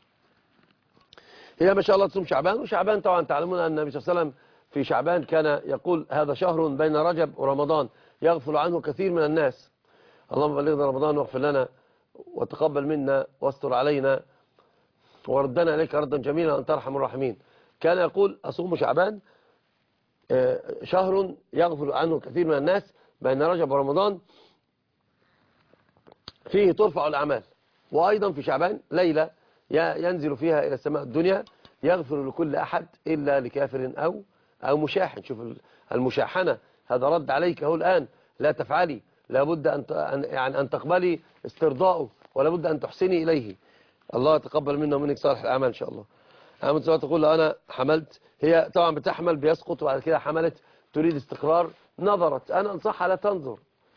هي ما شاء الله تصوم شعبان، وشعبان طبعا تعلمون أن النبي صلى الله عليه وسلم في شعبان كان يقول هذا شهر بين رجب ورمضان يغفل عنه كثير من الناس. اللهم بلغنا رمضان واغفر لنا وتقبل منا واستر علينا وردنا إليك ردا جميلا أنت أرحم الراحمين. كان يقول أصوم شعبان شهر يغفل عنه كثير من الناس بين رجب ورمضان فيه ترفع الأعمال. وأيضا في شعبان ليلة ينزل فيها إلى السماء الدنيا يغفر لكل أحد إلا لكافر أو مشاحن. شوف المشاحنة، هذا رد عليك هو الآن، لا تفعلي، لابد أن تقبلي استرضاؤه، ولابد أن تحسني إليه. الله يتقبل منا ومنك صالح الأعمال إن شاء الله. أحمد سؤال تقول لو أنا حملت، هي طبعا بتحمل بيسقط، وبعد كده حملت تريد استقرار، نظرت، أنا أنصحها لا تنظر،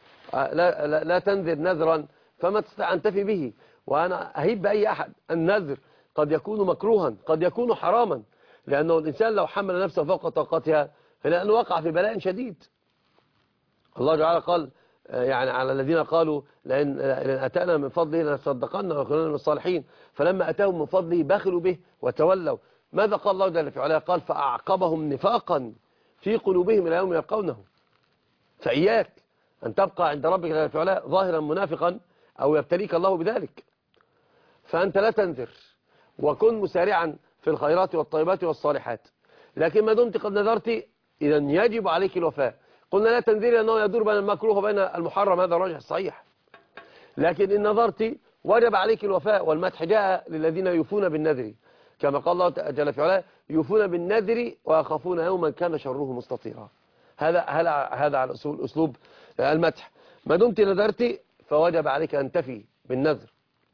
لا تنذر نذرا فما تستطيع أن تفي به. وأنا أهيب بأي أحد، النذر قد يكون مكروها، قد يكون حراما، لأنه الإنسان لو حمل نفسه فوق طاقتها فلأنه وقع في بلاء شديد. الله تعالى قال يعني على الذين قالوا لئن أتانا من فضله لنصدقن ونكونن من الصالحين، فلما أتاهم من فضله بخلوا به وتولوا. ماذا قال الله جل وعلا؟ قال فأعقبهم نفاقا في قلوبهم إلى يوم يلقونه. فإياك أن تبقى عند ربك جل وعلا ظاهرا منافقا أو يبتليك الله بذلك. فأنت لا تنذر، وكن مسارعا في الخيرات والطيبات والصالحات. لكن ما دمت قد نذرت إذا يجب عليك الوفاء. قلنا لا تنذري لأنه يدور بين المكروه وبين المحرم، هذا الراجح الصحيح. لكن إن نظرت وجب عليك الوفاء، والمدح جاء للذين يوفون بالنذر، كما قال الله جل وعلا يوفون بالنذر ويخافون يوما كان شره مستطيرا. هذا على أسلوب المدح. ما دمت نذرت فوجب عليك أن تفي بالنذر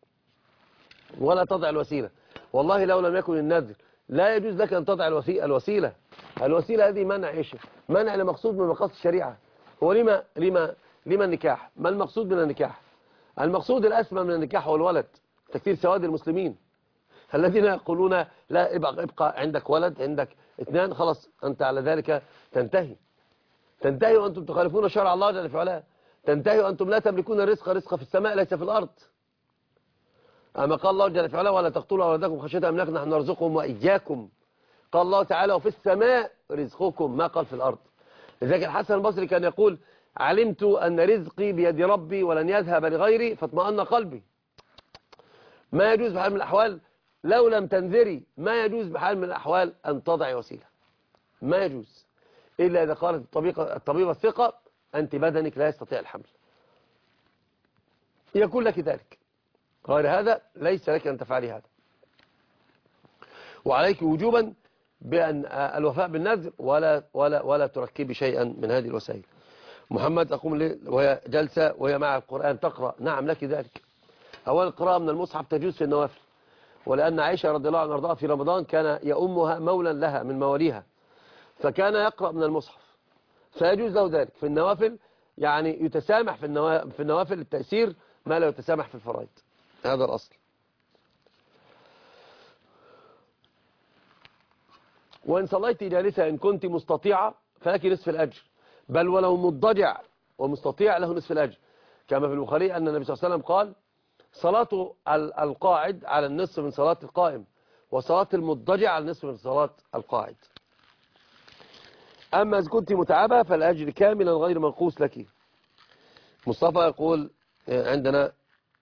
ولا تضع الوسيلة. والله لو لم يكن النذر لا يجوز لك أن تضع الوسيلة. الوسيلة هذه منع إيش؟ منع لمقصود من مقاصد الشريعة. هو لما النكاح؟ ما المقصود من النكاح؟ المقصود الأسمى من النكاح هو الولد، تكثير سواد المسلمين الذين يقولون لا ابقى عندك ولد، عندك 2 خلاص أنت على ذلك تنتهي وأنتم تخالفون شرع الله جل وعلا، تنتهي وأنتم لا تملكون الرزق في السماء ليس في الأرض. أما قال الله جل وعلا ولا تقتلوا أولادكم خشية إملاق نحن نرزقهم وإياكم. قال الله تعالى وفي السماء رزقكم، ما قال في الأرض. لذلك الحسن البصري كان يقول علمت أن رزقي بيد ربي ولن يذهب لغيري فاطمأن قلبي. ما يجوز بحال من الأحوال لو لم تنذري ما يجوز بحال من الأحوال أن تضعي وسيلة، ما يجوز إلا إذا قالت الطبيبة الثقة أنت بدنك لا يستطيع الحمل، يقول لك ذلك. غير هذا ليس لك أن تفعلي هذا، وعليك وجوبا بأن الوفاء بالنذر ولا تركبي شيئا من هذه الوسائل. محمد أقوم الليل وهي جلسة وهي مع القرآن تقرأ، نعم لك ذلك. أولا القراءة من المصحف تجوز في النوافل، ولأن عائشة رضي الله عنها وارضاها في رمضان كان يؤمها مولا لها من مواليها، فكان يقرأ من المصحف، فيجوز له ذلك في النوافل. يعني يتسامح في النوافل التأثير ما لا يتسامح في الفرائض، هذا الأصل. وإن صليت جالسة إن كنت مستطيعة فلك نصف الأجر، بل ولو مضجع ومستطيع له نصف الأجر، كما في البخاري أن النبي صلى الله عليه وسلم قال صلاة القاعد على النصف من صلاة القائم، وصلاة المضجع على النصف من صلاة القاعد. أما إذا كنت متعبة فالأجر كاملا غير منقوص لك. مصطفى يقول عندنا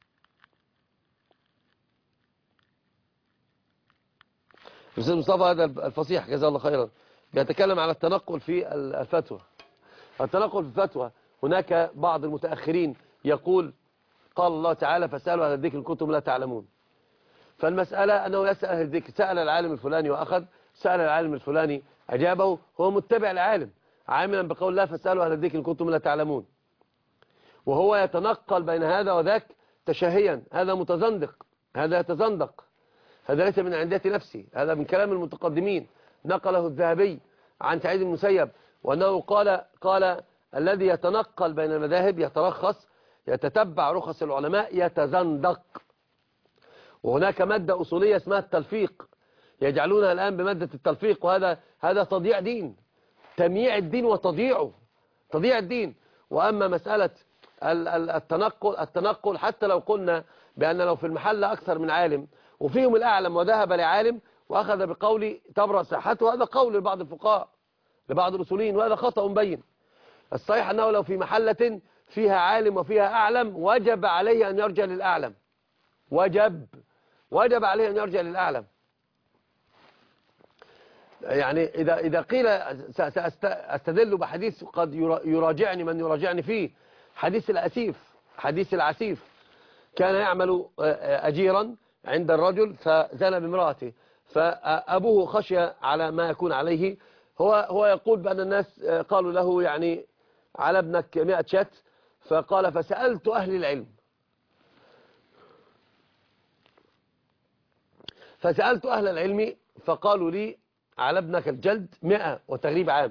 الأستاذ مصطفى هذا الفصيح جزاه الله خيرا بيتكلم على التنقل في الفتوى. التنقل في الفتوى، هناك بعض المتأخرين يقول قال الله تعالى فسألوا أهل الذكر إن كنتم لا تعلمون. فالمسألة أنه يسأل أهل الذكر، سأل العالم الفلاني وأخذ، سأل العالم الفلاني أجابه، هو متبع العالم عاملا بقول الله فسألوا أهل الذكر إن كنتم لا تعلمون، وهو يتنقل بين هذا وذاك تشهيا. هذا متزندق، هذا يتزندق، هذا ليس من عندية نفسي، هذا من كلام المتقدمين. نقله الذهبي عن سعيد بن المسيب وأنه قال الذي يتنقل بين المذاهب يترخص، يتتبع رخص العلماء، يتزندق. وهناك مادة أصولية اسمها التلفيق، يجعلونها الآن بمادة التلفيق، وهذا تضييع دين، تمييع الدين وتضييعه، تضييع الدين. وأما مسألة التنقل حتى لو قلنا بأن لو في المحل أكثر من عالم وفيهم الأعلم وذهب لعالم وأخذ بقول تبرأ صحته، هذا قول لبعض الفقهاء لبعض الأصوليين، وهذا خطأ مبين. الصحيح أنه لو في محلة فيها عالم وفيها أعلم وجب عليه أن يرجع للأعلم، وجب عليه أن يرجع للأعلم. يعني إذا قيل سأستدل بحديث قد يراجعني من يراجعني فيه، حديث العسيف كان يعمل أجيرا عند الرجل فزنى بامرأته، فأبوه خشي على ما يكون عليه. هو يقول بأن الناس قالوا له يعني على ابنك 100 شات، فقال فسألت أهل العلم فقالوا لي على ابنك الجلد 100 وتغريب عام،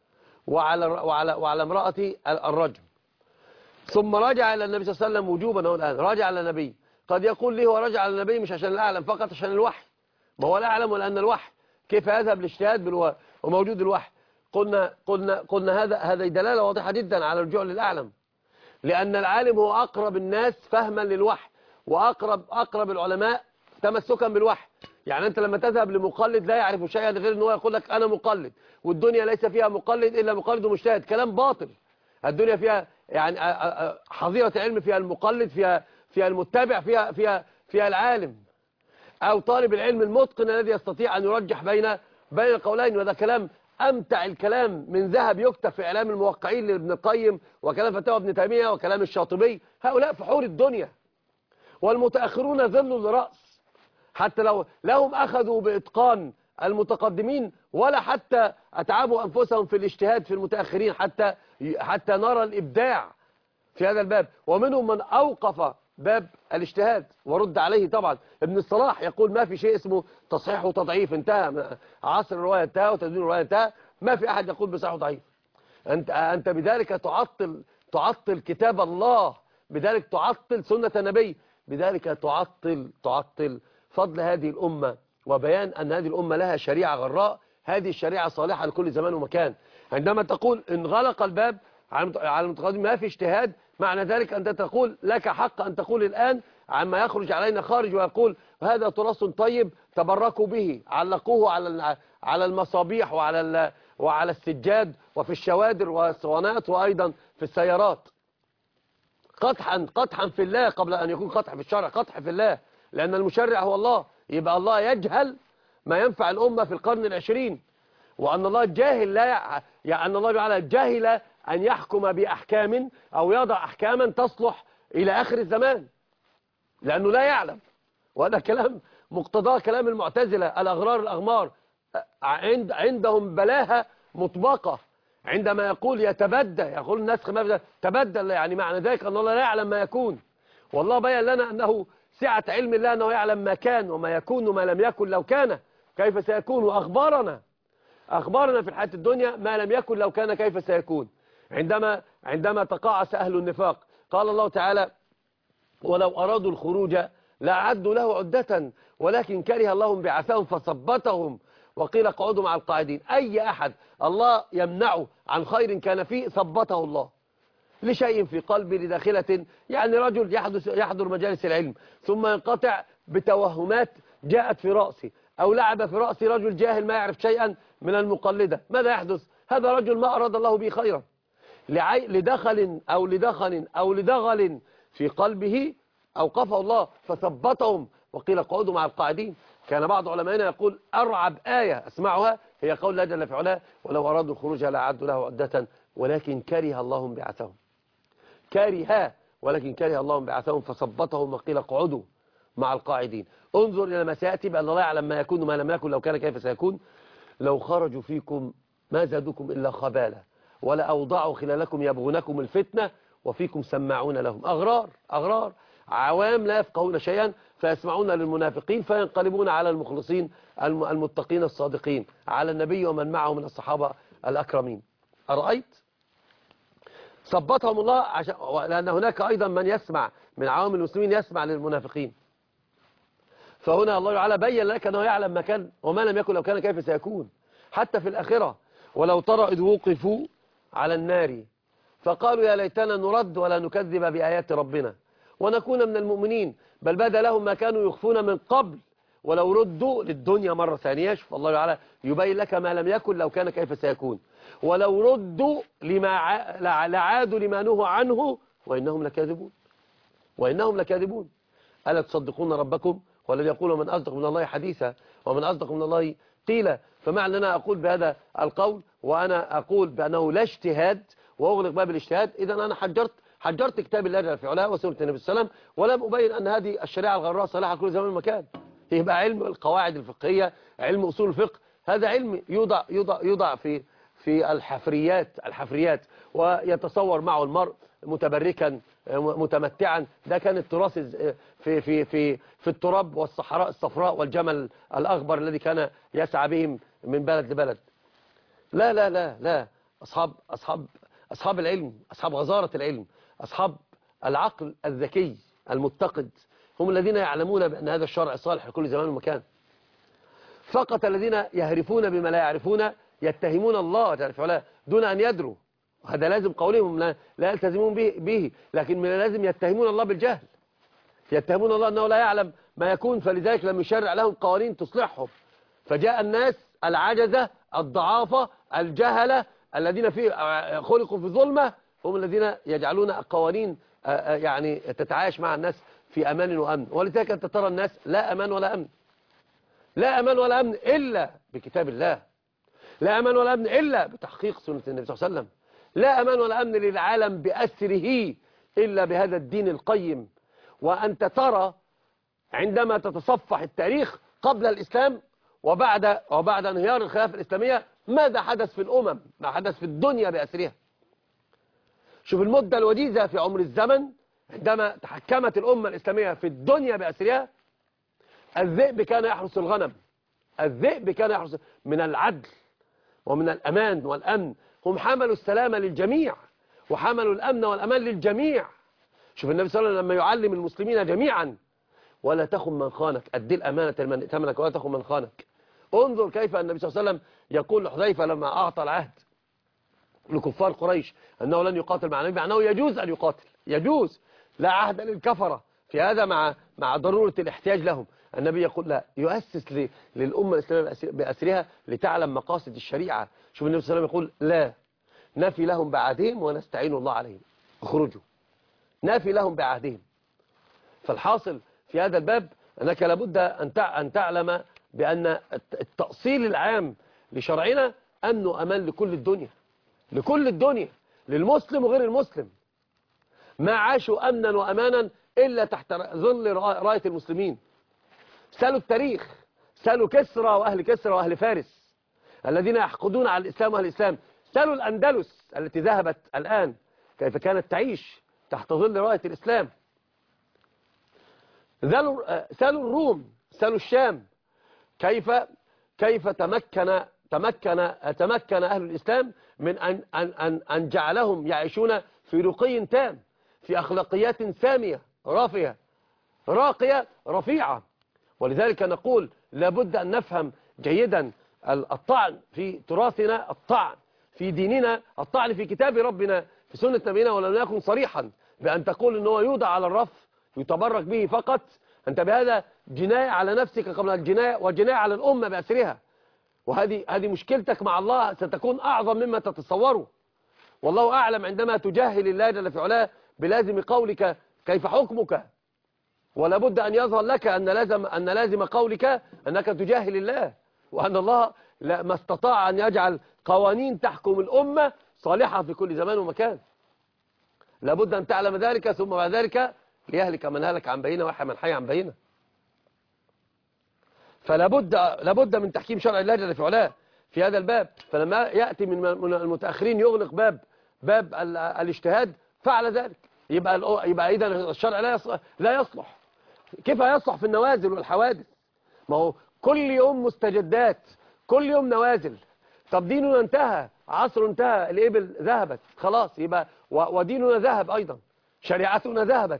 وعلى امرأتي الرجم. ثم رجع إلى النبي صلى الله عليه وسلم وجوبا، هو الآن رجع إلى النبي. قد يقول لي هو رجع إلى النبي مش عشان الأعلم فقط، عشان الوحي، ما هو الأعلم ولأن الوحي، كيف يذهب الاجتهاد وموجود الوحي؟ قلنا هذا دلالة واضحة جدا على الرجوع للأعلم، لأن العالم هو أقرب الناس فهما للوحي، وأقرب العلماء تمسكا بالوحي. يعني أنت لما تذهب لمقلد لا يعرف شيئا غير أنه يقول لك أنا مقلد، والدنيا ليس فيها مقلد إلا مقلد ومجتهد، كلام باطل. الدنيا فيها يعني حظيرة العلم، فيها المقلد، فيها المتبع، فيها العالم أو طالب العلم المتقن الذي يستطيع أن يرجح بين القولين. وهذا كلام أمتع الكلام من ذهب يكتب في إعلام الموقعين لابن القيم، وكلام فتاوى ابن تيمية، وكلام الشاطبي. هؤلاء فحور الدنيا، والمتأخرون ذل لرأس، حتى لو لهم أخذوا بإتقان المتقدمين ولا حتى أتعبوا أنفسهم في الاجتهاد في المتأخرين حتى نرى الإبداع في هذا الباب. ومنهم من أوقف باب الاجتهاد ورد عليه. طبعا ابن الصلاح يقول ما في شيء اسمه تصحيح وتضعيف، انتهى عصر الرواية، انتهى وتدوين الرواية انتهى، ما في أحد يقول بصحيح وضعيف. أنت بذلك تعطل كتاب الله، بذلك تعطل سنة النبي، بذلك تعطل فضل هذه الأمة، وبيان أن هذه الأمة لها شريعة غراء، هذه الشريعة صالحة لكل زمان ومكان. عندما تقول إن غلق الباب على المتقدمين ما في اجتهاد، معنى ذلك أنت تقول لك حق أن تقول الآن عما يخرج علينا خارج ويقول هذا تراث طيب تبركوا به، علقوه على المصابيح وعلى السجاد وفي الشوادر والصوانات وأيضا في السيارات. قطحا في الله قبل أن يكون قطح في الشرع، قطح في الله، لأن المشرع هو الله. يبقى الله يجهل ما ينفع الأمة في القرن العشرين، وأن الله جاهل يعني أن الله تعالى جاهل أن يحكم بأحكام أو يضع أحكاما تصلح إلى آخر الزمان، لأنه لا يعلم. وهذا كلام مقتضاه كلام المعتزلة الأغرار الأغمار، عندهم بلاهة مطبقة عندما يقول يتبدى، يقول النسخ ما تبدل، يعني معنى ذلك أن الله لا يعلم ما يكون. والله بيّن لنا أنه سعة علم الله أنه يعلم ما كان وما يكون وما لم يكن لو كان كيف سيكون، وأخبارنا في الحياة الدنيا ما لم يكن لو كان كيف سيكون. عندما تقاعس أهل النفاق قال الله تعالى ولو أرادوا الخروج لأعدوا له عدة ولكن كره الله بعثهم فثبتهم وقيل اقعدوا مع القاعدين. أي أحد الله يمنعه عن خير كان فيه ثبته الله لشيء في قلبي لداخلة، يعني رجل يحضر مجالس العلم ثم ينقطع بتوهمات جاءت في رأسي، أو لعب في رأسي رجل جاهل ما يعرف شيئا من المقلدة، ماذا يحدث؟ هذا رجل ما أراد الله به خيرا، لدخل أو لدغل في قلبه أوقفه الله فثبتهم وقيل اقعدوا مع القاعدين. كان بعض علمائنا يقول أرعب آية أسمعها هي قول الله جل في علاه ولو أرادوا الخروج لأعدوا له عدة ولكن كره الله بعثهم. ولكن كره الله بعثهم فثبتهم وقيل اقعدوا مع القاعدين. انظر إلى ما سيأتي بأن الله يعلم ما يكون وما لم يكن لو كان كيف سيكون. لو خرجوا فيكم ما زادوكم إلا خبالا ولا أوضعوا خلالكم يبغونكم الفتنة وفيكم سماعون لهم. أغرار عوام لا يفقهون شيئا فيسمعون للمنافقين فينقلبون على المخلصين المتقين الصادقين على النبي ومن معه من الصحابة الأكرمين. أرأيت؟ ثبتهم الله لأن هناك أيضا من يسمع من عوام المسلمين يسمع للمنافقين. فهنا الله تعالى بين لك أنه يعلم ما كان وما لم يكن لو كان كيف سيكون. حتى في الآخرة ولو ترى إذ وقفوا على النار فقالوا يا ليتنا نرد ولا نكذب بآيات ربنا ونكون من المؤمنين بل بدا لهم ما كانوا يخفون من قبل ولو ردوا للدنيا مرة ثانية. شوف الله تعالى يبين لك ما لم يكن لو كان كيف سيكون. ولو ردوا لعادوا لما نهوا عنه وإنهم لكاذبون. ألا تصدقون ربكم والذي يقول من أصدق من الله حديثا ومن أصدق من الله قيلا. فمعنى أنا أقول بهذا القول وأنا أقول بأنه لا اجتهاد وأغلق باب الاجتهاد، إذا أنا حجرت كتاب الله جل في علاه وسنة النبي صلى الله عليه وسلم ولم أبين أن هذه الشريعة الغراء صالحة كل زمان ومكان. يبقى علم القواعد الفقهية، علم أصول الفقه، هذا علم يوضع في الحفريات ويتصور معه المرء متبركا متمتعا. ده كان التراث في التراب والصحراء الصفراء والجمل الأخضر الذي كان يسعى بهم من بلد لبلد. لا لا لا لا، أصحاب العلم، أصحاب غزارة العلم، أصحاب العقل الذكي المتقد هم الذين يعلمون بأن هذا الشرع صالح لكل زمان ومكان. فقط الذين يهرفون بما لا يعرفون يتهمون الله جل في علاه دون أن يدروا. هذا لازم قولهم لا يلتزمون به، لكن من اللازم يتهمون الله بالجهل، يتهمون الله أنه لا يعلم ما يكون، فلذلك لم يشرع لهم قوانين تصلحهم. فجاء الناس العجزة الضعافة الجهلة الذين خلقوا في ظلمة هم الذين يجعلون قوانين يعني تتعايش مع الناس في أمان وأمن. ولذلك أنت ترى الناس لا أمان ولا أمن، لا أمان ولا أمن إلا بكتاب الله، لا أمان ولا أمن إلا بتحقيق سنة النبي صلى الله عليه وسلم، لا أمان ولا أمن للعالم بأسره إلا بهذا الدين القيم. وأنت ترى عندما تتصفح التاريخ قبل الإسلام وبعد انهيار الخلافة الإسلامية ماذا حدث في الأمم، ما حدث في الدنيا بأسرها. شوف المدة الوجيزة في عمر الزمن عندما تحكمت الأمة الإسلامية في الدنيا بأسرها. الذئب كان يحرس الغنم، الذئب كان يحرس من العدل ومن الأمان والأمن. هم حملوا السلام للجميع وحملوا الأمن والأمان للجميع. شوف النبي صلى الله عليه وسلم لما يعلم المسلمين جميعا ولا تخن من خانك، أدي الأمانة لمن ائتمنك ولا تخن من خانك. انظر كيف النبي صلى الله عليه وسلم يقول لحذيفة لما أعطى العهد لكفار قريش أنه لن يقاتل مع النبي، مع أنه يجوز أن يقاتل، يجوز، لا عهد للكفرة في هذا مع ضرورة الاحتياج لهم. النبي يقول لا، يؤسس للأمة الإسلامية بأسرها لتعلم مقاصد الشريعة. شوف النبي صلى الله عليه وسلم يقول لا نفي لهم بعهدهم ونستعين الله عليهم، اخرجوا، نافي لهم بعهدهم. فالحاصل في هذا الباب أنك لابد أن تعلم بأن التأصيل العام لشرعنا أمن وأمان لكل الدنيا، لكل الدنيا، للمسلم وغير المسلم. ما عاشوا أمنا وأمانا إلا تحت ظل راية المسلمين. سألوا التاريخ، سألوا كسرى وأهل كسرى وأهل فارس الذين يحقدون على الإسلام وأهل الإسلام. سألوا الأندلس التي ذهبت الآن كيف كانت تعيش تحت ظل راية الإسلام. سألوا الروم، سألوا الشام كيف تمكن أهل الإسلام من أن جعلهم يعيشون في رقي تام، في أخلاقيات سامية راقية رفيعة. ولذلك نقول لابد أن نفهم جيدا الطعن في تراثنا، الطعن في ديننا، الطعن في كتاب ربنا، في سنة نبينا، ولم يكن صريحا بأن تقول أنه يوضع على الرف يتبرك به فقط. أنت بهذا جناية على نفسك قبل الجناية، وجناية على الأمة بأسرها. وهذه مشكلتك مع الله ستكون أعظم مما تتصوره. والله أعلم عندما تجاهل الله جل في علاه بلازم قولك كيف حكمك. ولا بد أن يظهر لك أن لازم قولك أنك تجاهل الله، وأن الله ما استطاع أن يجعل قوانين تحكم الأمة صالحة في كل زمان ومكان. لا بد أن تعلم ذلك، ثم بعد ذلك ليهلك من هلك عن بينه ويحيى من حي عن بينه. فلا بد من تحكيم شرع الله جل في علاه في هذا الباب. فلما يأتي من المتأخرين يغلق باب الاجتهاد فعل ذلك. يبقى إذا الشرع لا يصلح. كيف يصلح في النوازل والحوادث؟ ما هو كل يوم مستجدات، كل يوم نوازل. طب ديننا انتهى، عصر انتهى، الإبل ذهبت خلاص، يبقى وديننا ذهب أيضا، شريعتنا ذهبت.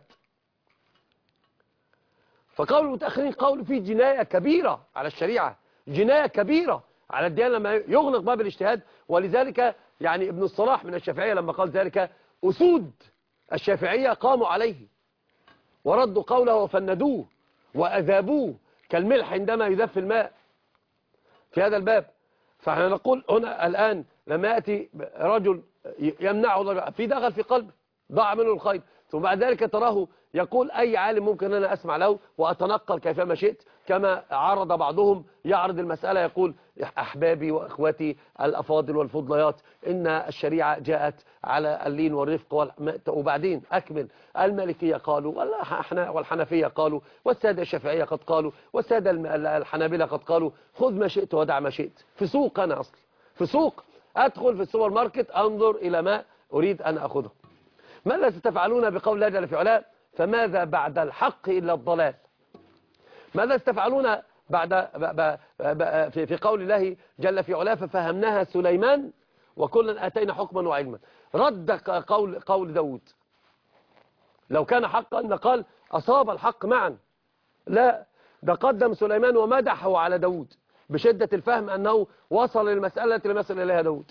فقول المتأخرين قول فيه جناية كبيرة على الشريعة، جناية كبيرة على الديانة لما يغلق باب الاجتهاد. ولذلك يعني ابن الصلاح من الشافعية لما قال ذلك أسود الشافعية قاموا عليه وردوا قوله وفندوه وأذابوه كالملح عندما يذف الماء في هذا الباب. فاحنا نقول هنا الآن لما يأتي رجل يمنعه في دخل في قلبه، ضاع منه الخير، ثم بعد ذلك تراه يقول أي عالم ممكن أنا أسمع له وأتنقل كيفما شئت، كما عرض بعضهم يعرض المسألة يقول أحبابي وإخوتي الأفاضل والفضليات إن الشريعة جاءت على اللين والرفق وبعدين أكمل المالكية قالوا والحنفية قالوا والسادة الشافعية قد قالوا والسادة الحنابلة قد قالوا خذ ما شئت ودع ما شئت. في سوق أنا أصل في سوق أدخل في السوبر ماركت أنظر إلى ما أريد أن أخذه. ماذا ستفعلون بقول الله جل في علاه فماذا بعد الحق إلا الضلال؟ ماذا ستفعلون بعد في قول الله جل في علاه ففهمناها سليمان وكلا آتينا حكما وعلما؟ رد قول داود لو كان حقا لقال أصاب الحق معا، لا ده قدم سليمان ومدحه على داود بشدة الفهم أنه وصل للمسألة التي لم يصل إليها داود.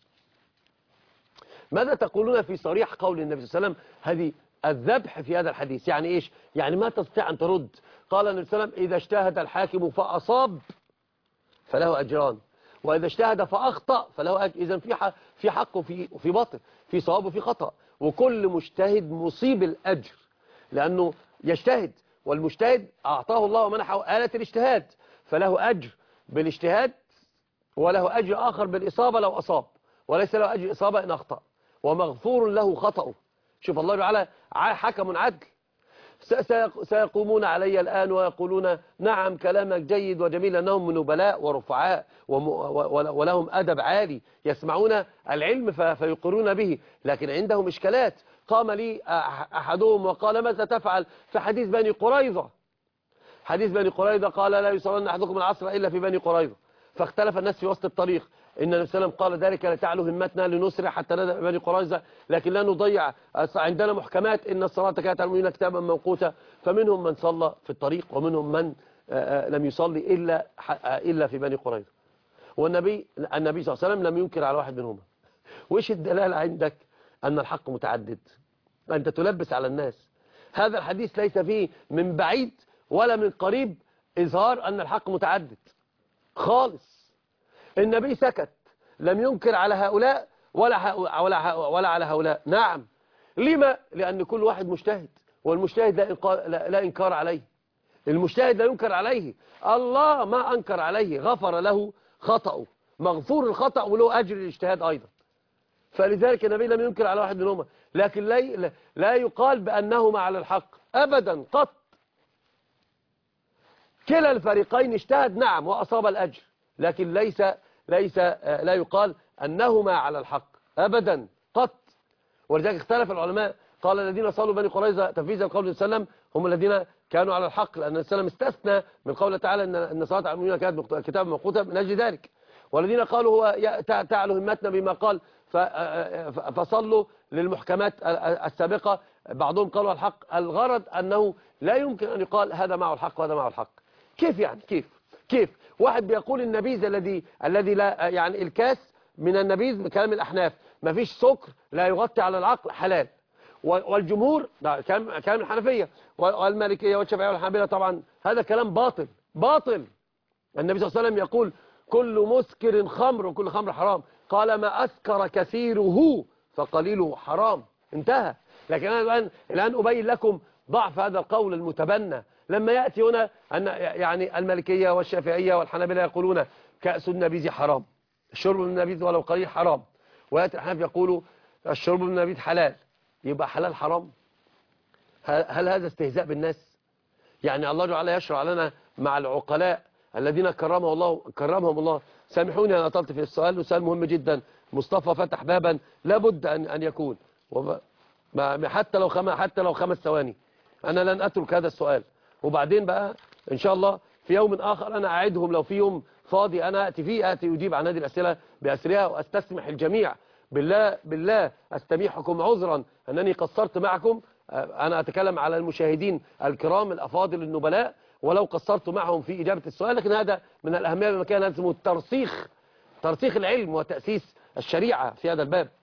ماذا تقولون في صريح قول النبي صلى الله عليه وسلم هذه الذبح في هذا الحديث؟ يعني إيش؟ يعني ما تستطيع أن ترد. قال النبي صلى الله عليه وسلم إذا اجتهد الحاكم فأصاب فله أجران، وإذا اجتهد فأخطأ فله أجر. إذن في حق وفي باطل، في صواب وفي خطأ، وكل مجتهد مصيب الأجر لأنه يجتهد، والمجتهد أعطاه الله ومنحه آلة الاجتهاد فله أجر بالاجتهاد وله أجر آخر بالإصابة لو أصاب، وليس له أجر إصابة إن أخطأ، ومغفور له خطأه. شوف الله تعالى حكم عدل. سيقومون علي الآن ويقولون نعم كلامك جيد وجميل أنهم من نبلاء ورفعاء ولهم أدب عالي يسمعون العلم فيقرون به، لكن عندهم إشكالات. قام لي أحدهم وقال ماذا تفعل في حديث بني قريظة؟ حديث بني قريظة قال لا يصلين أحدكم العصر إلا في بني قريظة، فاختلف الناس في وسط الطريق. إن النبي صلى الله عليه وسلم قال ذلك لتعلو همتنا لنسرع حتى ندع بني قريظة لكن لا نضيع، عندنا محكمات إن الصلاة كانت على المؤمنين كتابا موقوتا، فمنهم من صلى في الطريق ومنهم من لم يصلي إلا في بني قريظة. والنبي صلى الله عليه وسلم لم ينكر على واحد منهما. وإيش الدلالة عندك أن الحق متعدد؟ أنت تلبس على الناس. هذا الحديث ليس فيه من بعيد ولا من قريب إظهار أن الحق متعدد خالص. النبي سكت، لم ينكر على هؤلاء ولا على هؤلاء. نعم، لما؟ لأن كل واحد مجتهد، والمجتهد لا إنكار عليه. المجتهد لا ينكر عليه، الله ما أنكر عليه، غفر له خطأه، مغفور الخطأ وله أجر الاجتهاد أيضا. فلذلك النبي لم ينكر على واحد منهما، لكن لا يقال بأنهما على الحق أبدا قط. كلا الفريقين اجتهد نعم وأصاب الأجر، لكن لا يقال أنهما على الحق أبدا قط. ولذلك اختلف العلماء، قال الذين صلوا بني قريظة تنفيذ القول صلى الله عليه وسلم هم الذين كانوا على الحق، لأن النبي صلى الله عليه وسلم استثنى من قوله تعالى أن صلاة على المؤمنين كانت كتاب موقوتا من أجل ذلك. والذين قالوا هو تعلو همتنا بما قال فصلوا للمحكمات السابقة، بعضهم قالوا الحق. الغرض أنه لا يمكن أن يقال هذا معه الحق وهذا معه الحق. كيف يعني؟ كيف واحد بيقول النبيذ الذي لا يعني الكاس من النبيذ بكلام الأحناف ما فيش سكر لا يغطي على العقل حلال، والجمهور ده كلام الحنفية والمالكية والشافعية والحنابلة طبعا هذا كلام باطل. النبي صلى الله عليه وسلم يقول كل مسكر خمر وكل خمر حرام، قال ما أسكر كثيره فقليله حرام، انتهى. لكن أنا الآن أبين لكم ضعف هذا القول المتبنى. لما يأتي هنا أن يعني المالكية والشافعية والحنابلة يقولون كأس النبيذ حرام، الشرب من النبيذ ولو قليل حرام، ويأتي الحنف يقولوا الشرب من النبيذ حلال، يبقى حلال حرام؟ هل هذا استهزاء بالناس؟ يعني الله تعالى يشرع لنا مع العقلاء الذين كرمهم الله. سامحوني أنا أطلت في السؤال، وسؤال مهم جدا. مصطفى فتح بابا لابد أن يكون، حتى لو 5 ثواني أنا لن أترك هذا السؤال. وبعدين بقى إن شاء الله في يوم آخر أنا أعدهم، لو في يوم فاضي أنا آتي أجيب عن هذه الأسئلة بأسرها، وأستسمح الجميع بالله أستميحكم عذرا أنني قصرت معكم. أنا أتكلم على المشاهدين الكرام الأفاضل النبلاء، ولو قصرت معهم في إجابة السؤال، لكن هذا من الأهمية بمكان اسمه ترسيخ العلم وتأسيس الشريعة في هذا الباب.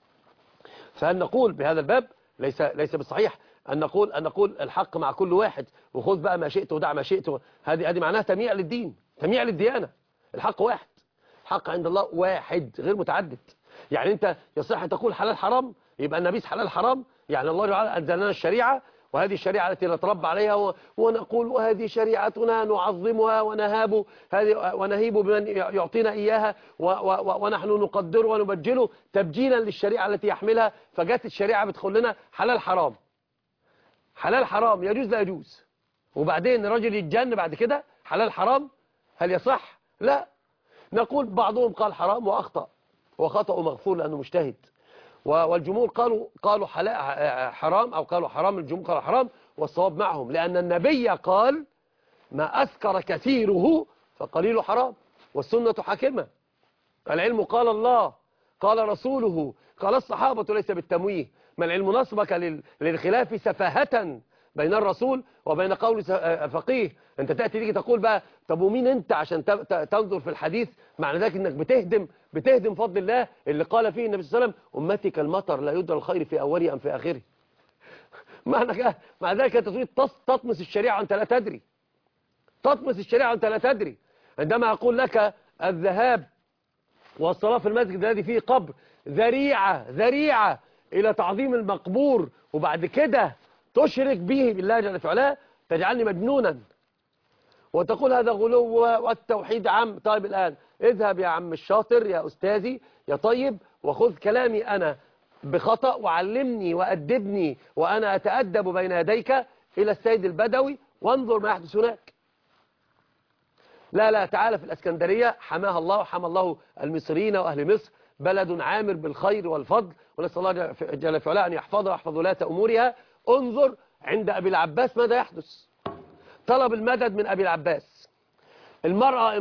فأن نقول بهذا الباب ليس بالصحيح أن نقول الحق مع كل واحد، وخذ بقى ما شئت ودع ما شئت. هذه معناها تمييع للدين، تمييع للديانة. الحق واحد، الحق عند الله واحد غير متعدد. يعني أنت يصح تقول حلال حرام، يبقى النبيذ حلال حرام، يعني الله تعالى أنزل لنا الشريعة، وهذه الشريعة التي نتربى عليها ونقول وهذه شريعتنا نعظمها ونهيب بمن يعطينا إياها، ونحن نقدره ونبجله تبجيلا للشريعة التي يحملها. فجات الشريعة بتقول لنا حلال حرام يجوز لا يجوز، وبعدين الرجل يتجن بعد كده حلال حرام. هل يصح؟ لا. نقول بعضهم قال حرام وأخطأ، وخطأه مغفور لأنه مجتهد، والجمهور قالوا حرام، أو قالوا حرام. الجمهور قالوا حرام، والصواب معهم، لأن النبي قال ما أسكر كثيره فقليله حرام، والسنة حاكمة. العلم قال الله قال رسوله قال الصحابة، ليس بالتمويه. ما العلم نصبك للخلاف سفاهة بين الرسول وبين قول فقيه. انت تأتي ليك تقول بقى طب ومين انت عشان تنظر في الحديث؟ معنى ذلك انك بتهدم فضل الله اللي قال فيه النبي صلى الله عليه وسلم أمتي كالمطر لا يدرى الخير في أوله أم في آخره. مع ذلك أنت تريد تطمس الشريعة وأنت لا تدري، تطمس الشريعة وأنت لا تدري. عندما أقول لك الذهاب والصلاة في المسجد الذي فيه قبر ذريعة إلى تعظيم المقبور، وبعد كده تشرك به بالله جل في علاه، تجعلني مجنونا وتقول هذا غلو والتوحيد عام. طيب الآن اذهب يا عم الشاطر يا أستاذي يا طيب، وخذ كلامي أنا بخطأ وعلمني وأدبني وأنا أتأدب بين يديك إلى السيد البدوي، وانظر ما يحدث هناك. لا تعال في الأسكندرية حماها الله وحمى الله المصريين وأهل مصر، بلد عامر بالخير والفضل، ونسأل الله جل في علاه أن يحفظها ويحفظ ولاة أمورها. انظر عند أبي العباس ماذا يحدث. طلب المدد من أبي العباس، المرأة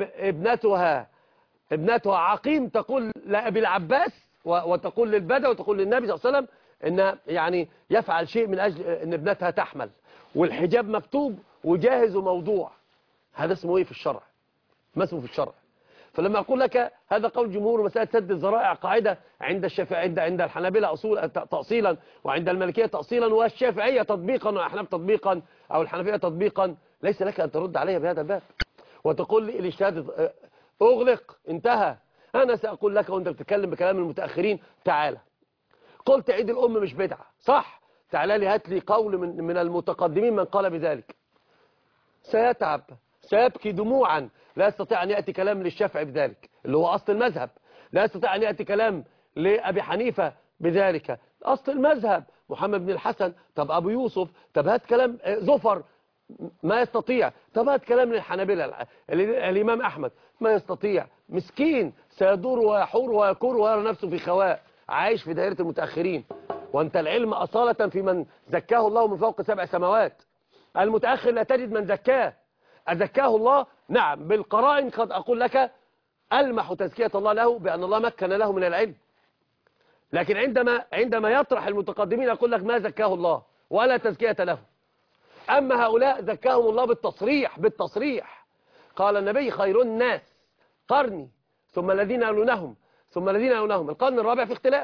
ابنتها عقيم تقول لأبي العباس وتقول للبدوي وتقول للنبي صلى الله عليه وسلم إن يعني يفعل شيء من أجل أن ابنتها تحمل، والحجاب مكتوب وجاهز وموضوع. هذا اسمه ايه في الشرع؟ ما اسمه في الشرع؟ فلما أقول لك هذا قول جمهور مسألة سد الذرائع قاعدة عند الشافعية، عند الحنابلة تأصيلا، وعند المالكية تأصيلا، والشافعية تطبيقا، والأحناف تطبيقا، أو الحنفية تطبيقا. ليس لك أن ترد عليها بهذا الباب وتقول لي الاجتهاد أغلق انتهى. أنا سأقول لك وأنت بتتكلم بكلام المتأخرين، تعالى قلت عيد الأم مش بدعة صح؟ تعالى لي هات لي قول من المتقدمين من قال بذلك. سيتعب، سيبكي دموعا، لا يستطيع أن يأتي كلام للشافعي بذلك اللي هو أصل المذهب، لا يستطيع أن يأتي كلام لأبي حنيفة بذلك أصل المذهب، محمد بن الحسن، طب أبو يوسف، طب هات كلام زفر ما يستطيع، طب هات كلام للحنابلة الإمام أحمد ما يستطيع، مسكين سيدور ويحور ويكور ويرى نفسه في خواء، عايش في دائرة المتأخرين. وأنت العلم أصالة في من زكاه الله من فوق 7 سماوات. المتأخر لا تجد من زكاه، أزكاه الله نعم بالقرائن، قد أقول لك ألمح تزكية الله له بأن الله مكن له من العلم، لكن عندما يطرح المتقدمين أقول لك ما زكاه الله ولا تزكية له. أما هؤلاء زكاهم الله بالتصريح، قال النبي خير الناس قرني ثم الذين يلونهم ثم الذين يلونهم. القرن الرابع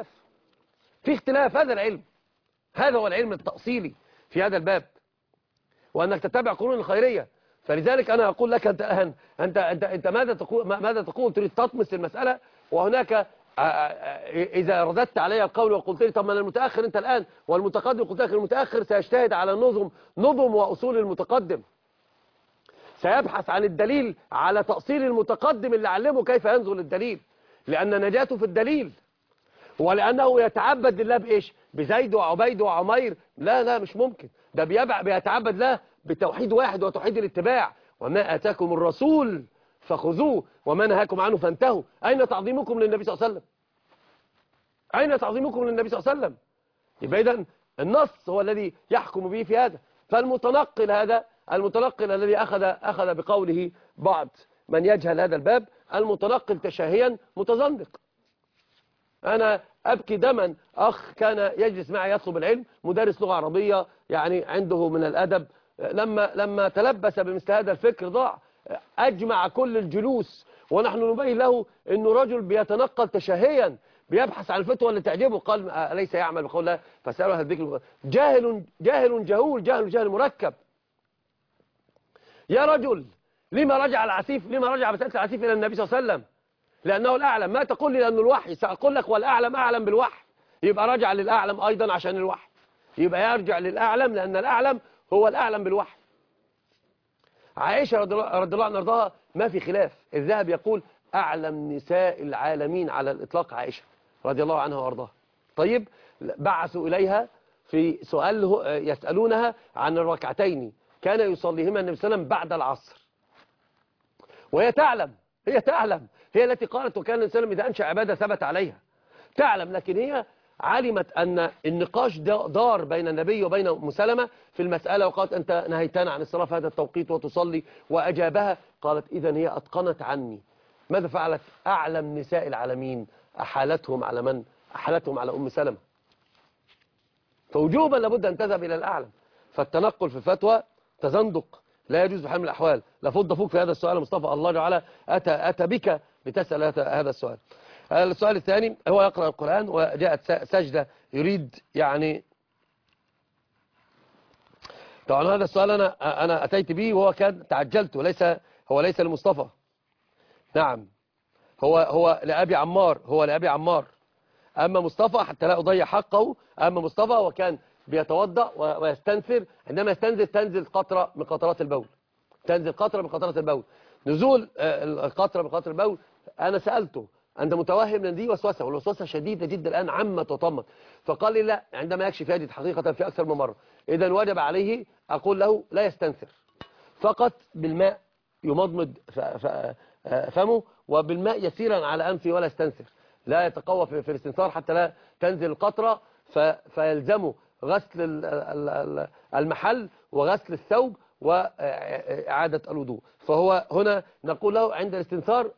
في اختلاف هذا العلم، هذا هو العلم التأصيلي في هذا الباب، وأنك تتبع قرون الخيرية. فلذلك أنا أقول لك أنت ماذا تقول؟ تريد تطمس المسألة، وهناك إذا رددت علي القول وقلت لي طب ما أنا المتأخر أنت الآن والمتقدم، قلت لك المتأخر سيجتهد على نظم وأصول المتقدم، سيبحث عن الدليل على تأصيل المتقدم اللي علمه كيف ينزل الدليل، لأن نجاته في الدليل، ولأنه يتعبد لله بإيش؟ بزيد وعبيد وعمير؟ لا مش ممكن، ده بيتعبد له بتوحيد واحد وتوحيد الاتباع. وما آتاكم الرسول فخذوه وما نهاكم عنه فانتهوا. أين تعظيمكم للنبي صلى الله عليه وسلم؟ أين تعظيمكم للنبي صلى الله عليه وسلم؟ يبقى إذن النص هو الذي يحكم به في هذا. فالمتنقل هذا المتنقل الذي أخذ بقوله بعض من يجهل هذا الباب، المتنقل تشهيا متزندق. أنا أبكي دما أخ كان يجلس معي يطلب العلم، مدرس لغة عربية يعني عنده من الأدب، لما تلبس بمثل هذا الفكر ضاع، أجمع كل الجلوس ونحن نبين له أنه رجل بيتنقل تشهيا بيبحث عن الفتوى اللي تعجبه، قال أليس يعمل بقول الله فسأله هذا الذكر. جاهل جهول، جهل مركب. يا رجل لما رجع مسألة العسيف إلى النبي صلى الله عليه وسلم؟ لأنه الأعلم. ما تقول لي لأنه الوحي، سأقول لك والأعلم أعلم بالوحي، يبقى رجع للأعلم أيضا عشان الوحي، يبقى يرجع للأعلم لأن الأعلم هو الأعلم بالوحي. عائشة رضي الله عنها وارضاها ما في خلاف، الذهبي يقول أعلم نساء العالمين على الإطلاق عائشة رضي الله عنها وارضاها. طيب بعثوا إليها في سؤال يسألونها عن الركعتين كان يصليهما النبي صلى الله عليه وسلم بعد العصر، وهي تعلم، هي التي قالت وكان الإنسان إذا أنشأ عبادة ثبت عليها، تعلم، لكن هي علمت أن النقاش دار بين النبي وبين أم سلمة في المسألة، وقالت أنت نهيتنا عن الصلاة في هذا التوقيت وتصلي، وأجابها قالت إذن هي أتقنت عني. ماذا فعلت؟ أعلم نساء العالمين أحالتهم على من؟ أحالتهم على أم سلمة. فوجوبا لابد أن تذهب إلى الأعلم. فالتنقل في الفتوى تزندق لا يجوز بحال من الأحوال. لفض فوق في هذا السؤال مصطفى، الله تعالى أتى بك لتسأل هذا السؤال. السؤال الثاني هو يقرأ القرآن وجاءت سجدة يريد يعني، طبعا هذا السؤال أنا أتيت به وهو كان تعجلت، ليس لمصطفى، نعم هو لأبي عمار، أما مصطفى حتى لا أضيع حقه، أما مصطفى وكان بيتوضأ ويستنثر، عندما يستنزل تنزل قطرة من قطرات البول، نزول القطرة من قطرة البول. أنا سألته أنت متوهم أن دي وسوسة، والوسوسة شديدة جدا الآن عمت وطمت، فقال لي لا، عندما يكشف يجد حقيقة في أكثر من مرة، إذا وجب عليه أقول له لا يستنثر، فقط بالماء يمضمض فمه وبالماء يسيرا على أنفه ولا يستنثر، لا يتقوى في الاستنثار حتى لا تنزل القطرة فيلزمه غسل المحل وغسل الثوب وإعادة الوضوء. فهو هنا نقول له عند الاستنثار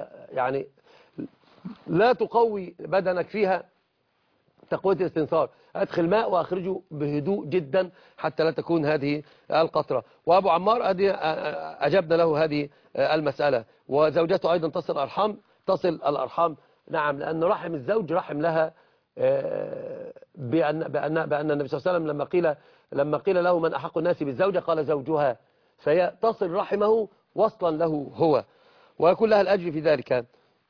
لا تقوي بدنك فيها تقوية الاستنثار، أدخل ماء وأخرجه بهدوء جدا حتى لا تكون هذه القطرة. وأبو عمار أجبنا له هذه المسألة. وزوجته أيضا تصل الأرحام، نعم، لأن رحم الزوج رحم لها، بأن النبي صلى الله عليه وسلم لما قيل له من أحق الناس بالزوجة قال زوجها، فهي تصل رحمه وصلا له هو، ويكون لها الأجر في ذلك.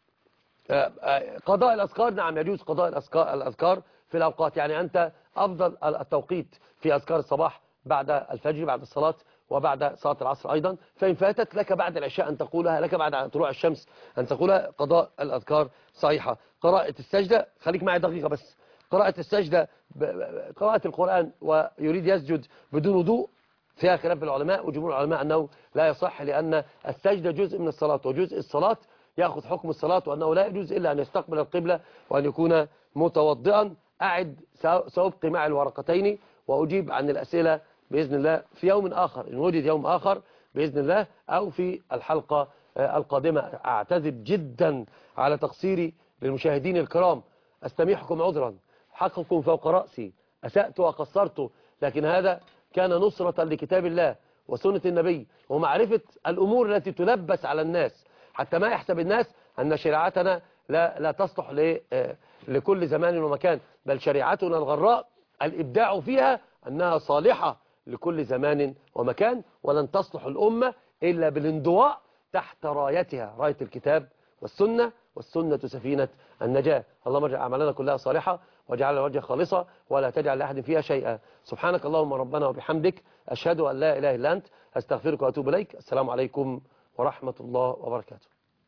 قضاء الأذكار، نعم يجوز قضاء الأذكار في الأوقات، يعني أنت أفضل التوقيت في أذكار الصباح بعد الفجر بعد الصلاة، وبعد صلاة العصر أيضا. فإن فاتت لك بعد العشاء أن تقولها، لك بعد طلوع الشمس أن تقولها، قضاء الأذكار صحيحة. قراءة السجدة، خليك معي دقيقة بس. قراءة السجدة، قراءة القرآن ويريد يسجد بدون وضوء فيها خلاف العلماء، وجمهور العلماء أنه لا يصح، لأن السجدة جزء من الصلاة، وجزء الصلاة يأخذ حكم الصلاة، وأنه لا يجوز إلا أن يستقبل القبلة وأن يكون متوضئا. أعد، سأبقي معي الورقتين وأجيب عن الأسئلة بإذن الله في يوم آخر، إن وجد يوم آخر بإذن الله، أو في الحلقة القادمة. أعتذر جدا على تقصيري للمشاهدين الكرام، أستميحكم عذرا، حقكم فوق رأسي، أسأت وقصرت، لكن هذا كان نصرة لكتاب الله وسنة النبي، ومعرفة الأمور التي تلبس على الناس، حتى ما يحسب الناس أن شريعتنا لا تصلح لكل زمان ومكان، بل شريعتنا الغراء الإبداع فيها أنها صالحة لكل زمان ومكان، ولن تصلح الأمة إلا بالانضواء تحت رايتها، راية الكتاب والسنة، والسنة سفينة النجاة. اللهم اجعل أعمالنا كلها صالحة، واجعلنا وجه خالصة، ولا تجعل لأحد فيها شيئا. سبحانك اللهم ربنا وبحمدك، أشهد أن لا إله إلا أنت، أستغفرك وأتوب إليك. السلام عليكم ورحمة الله وبركاته.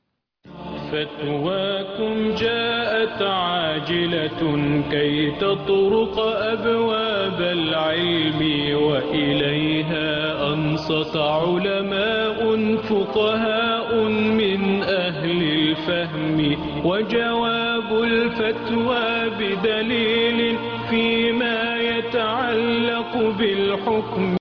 فتواكم جاءت عاجلة كي تطرق أبواب العلم، وإليها أنصت علماء فقهاء من أهل الفهم، وجواب الفتوى بدليل فيما يتعلق بالحكم.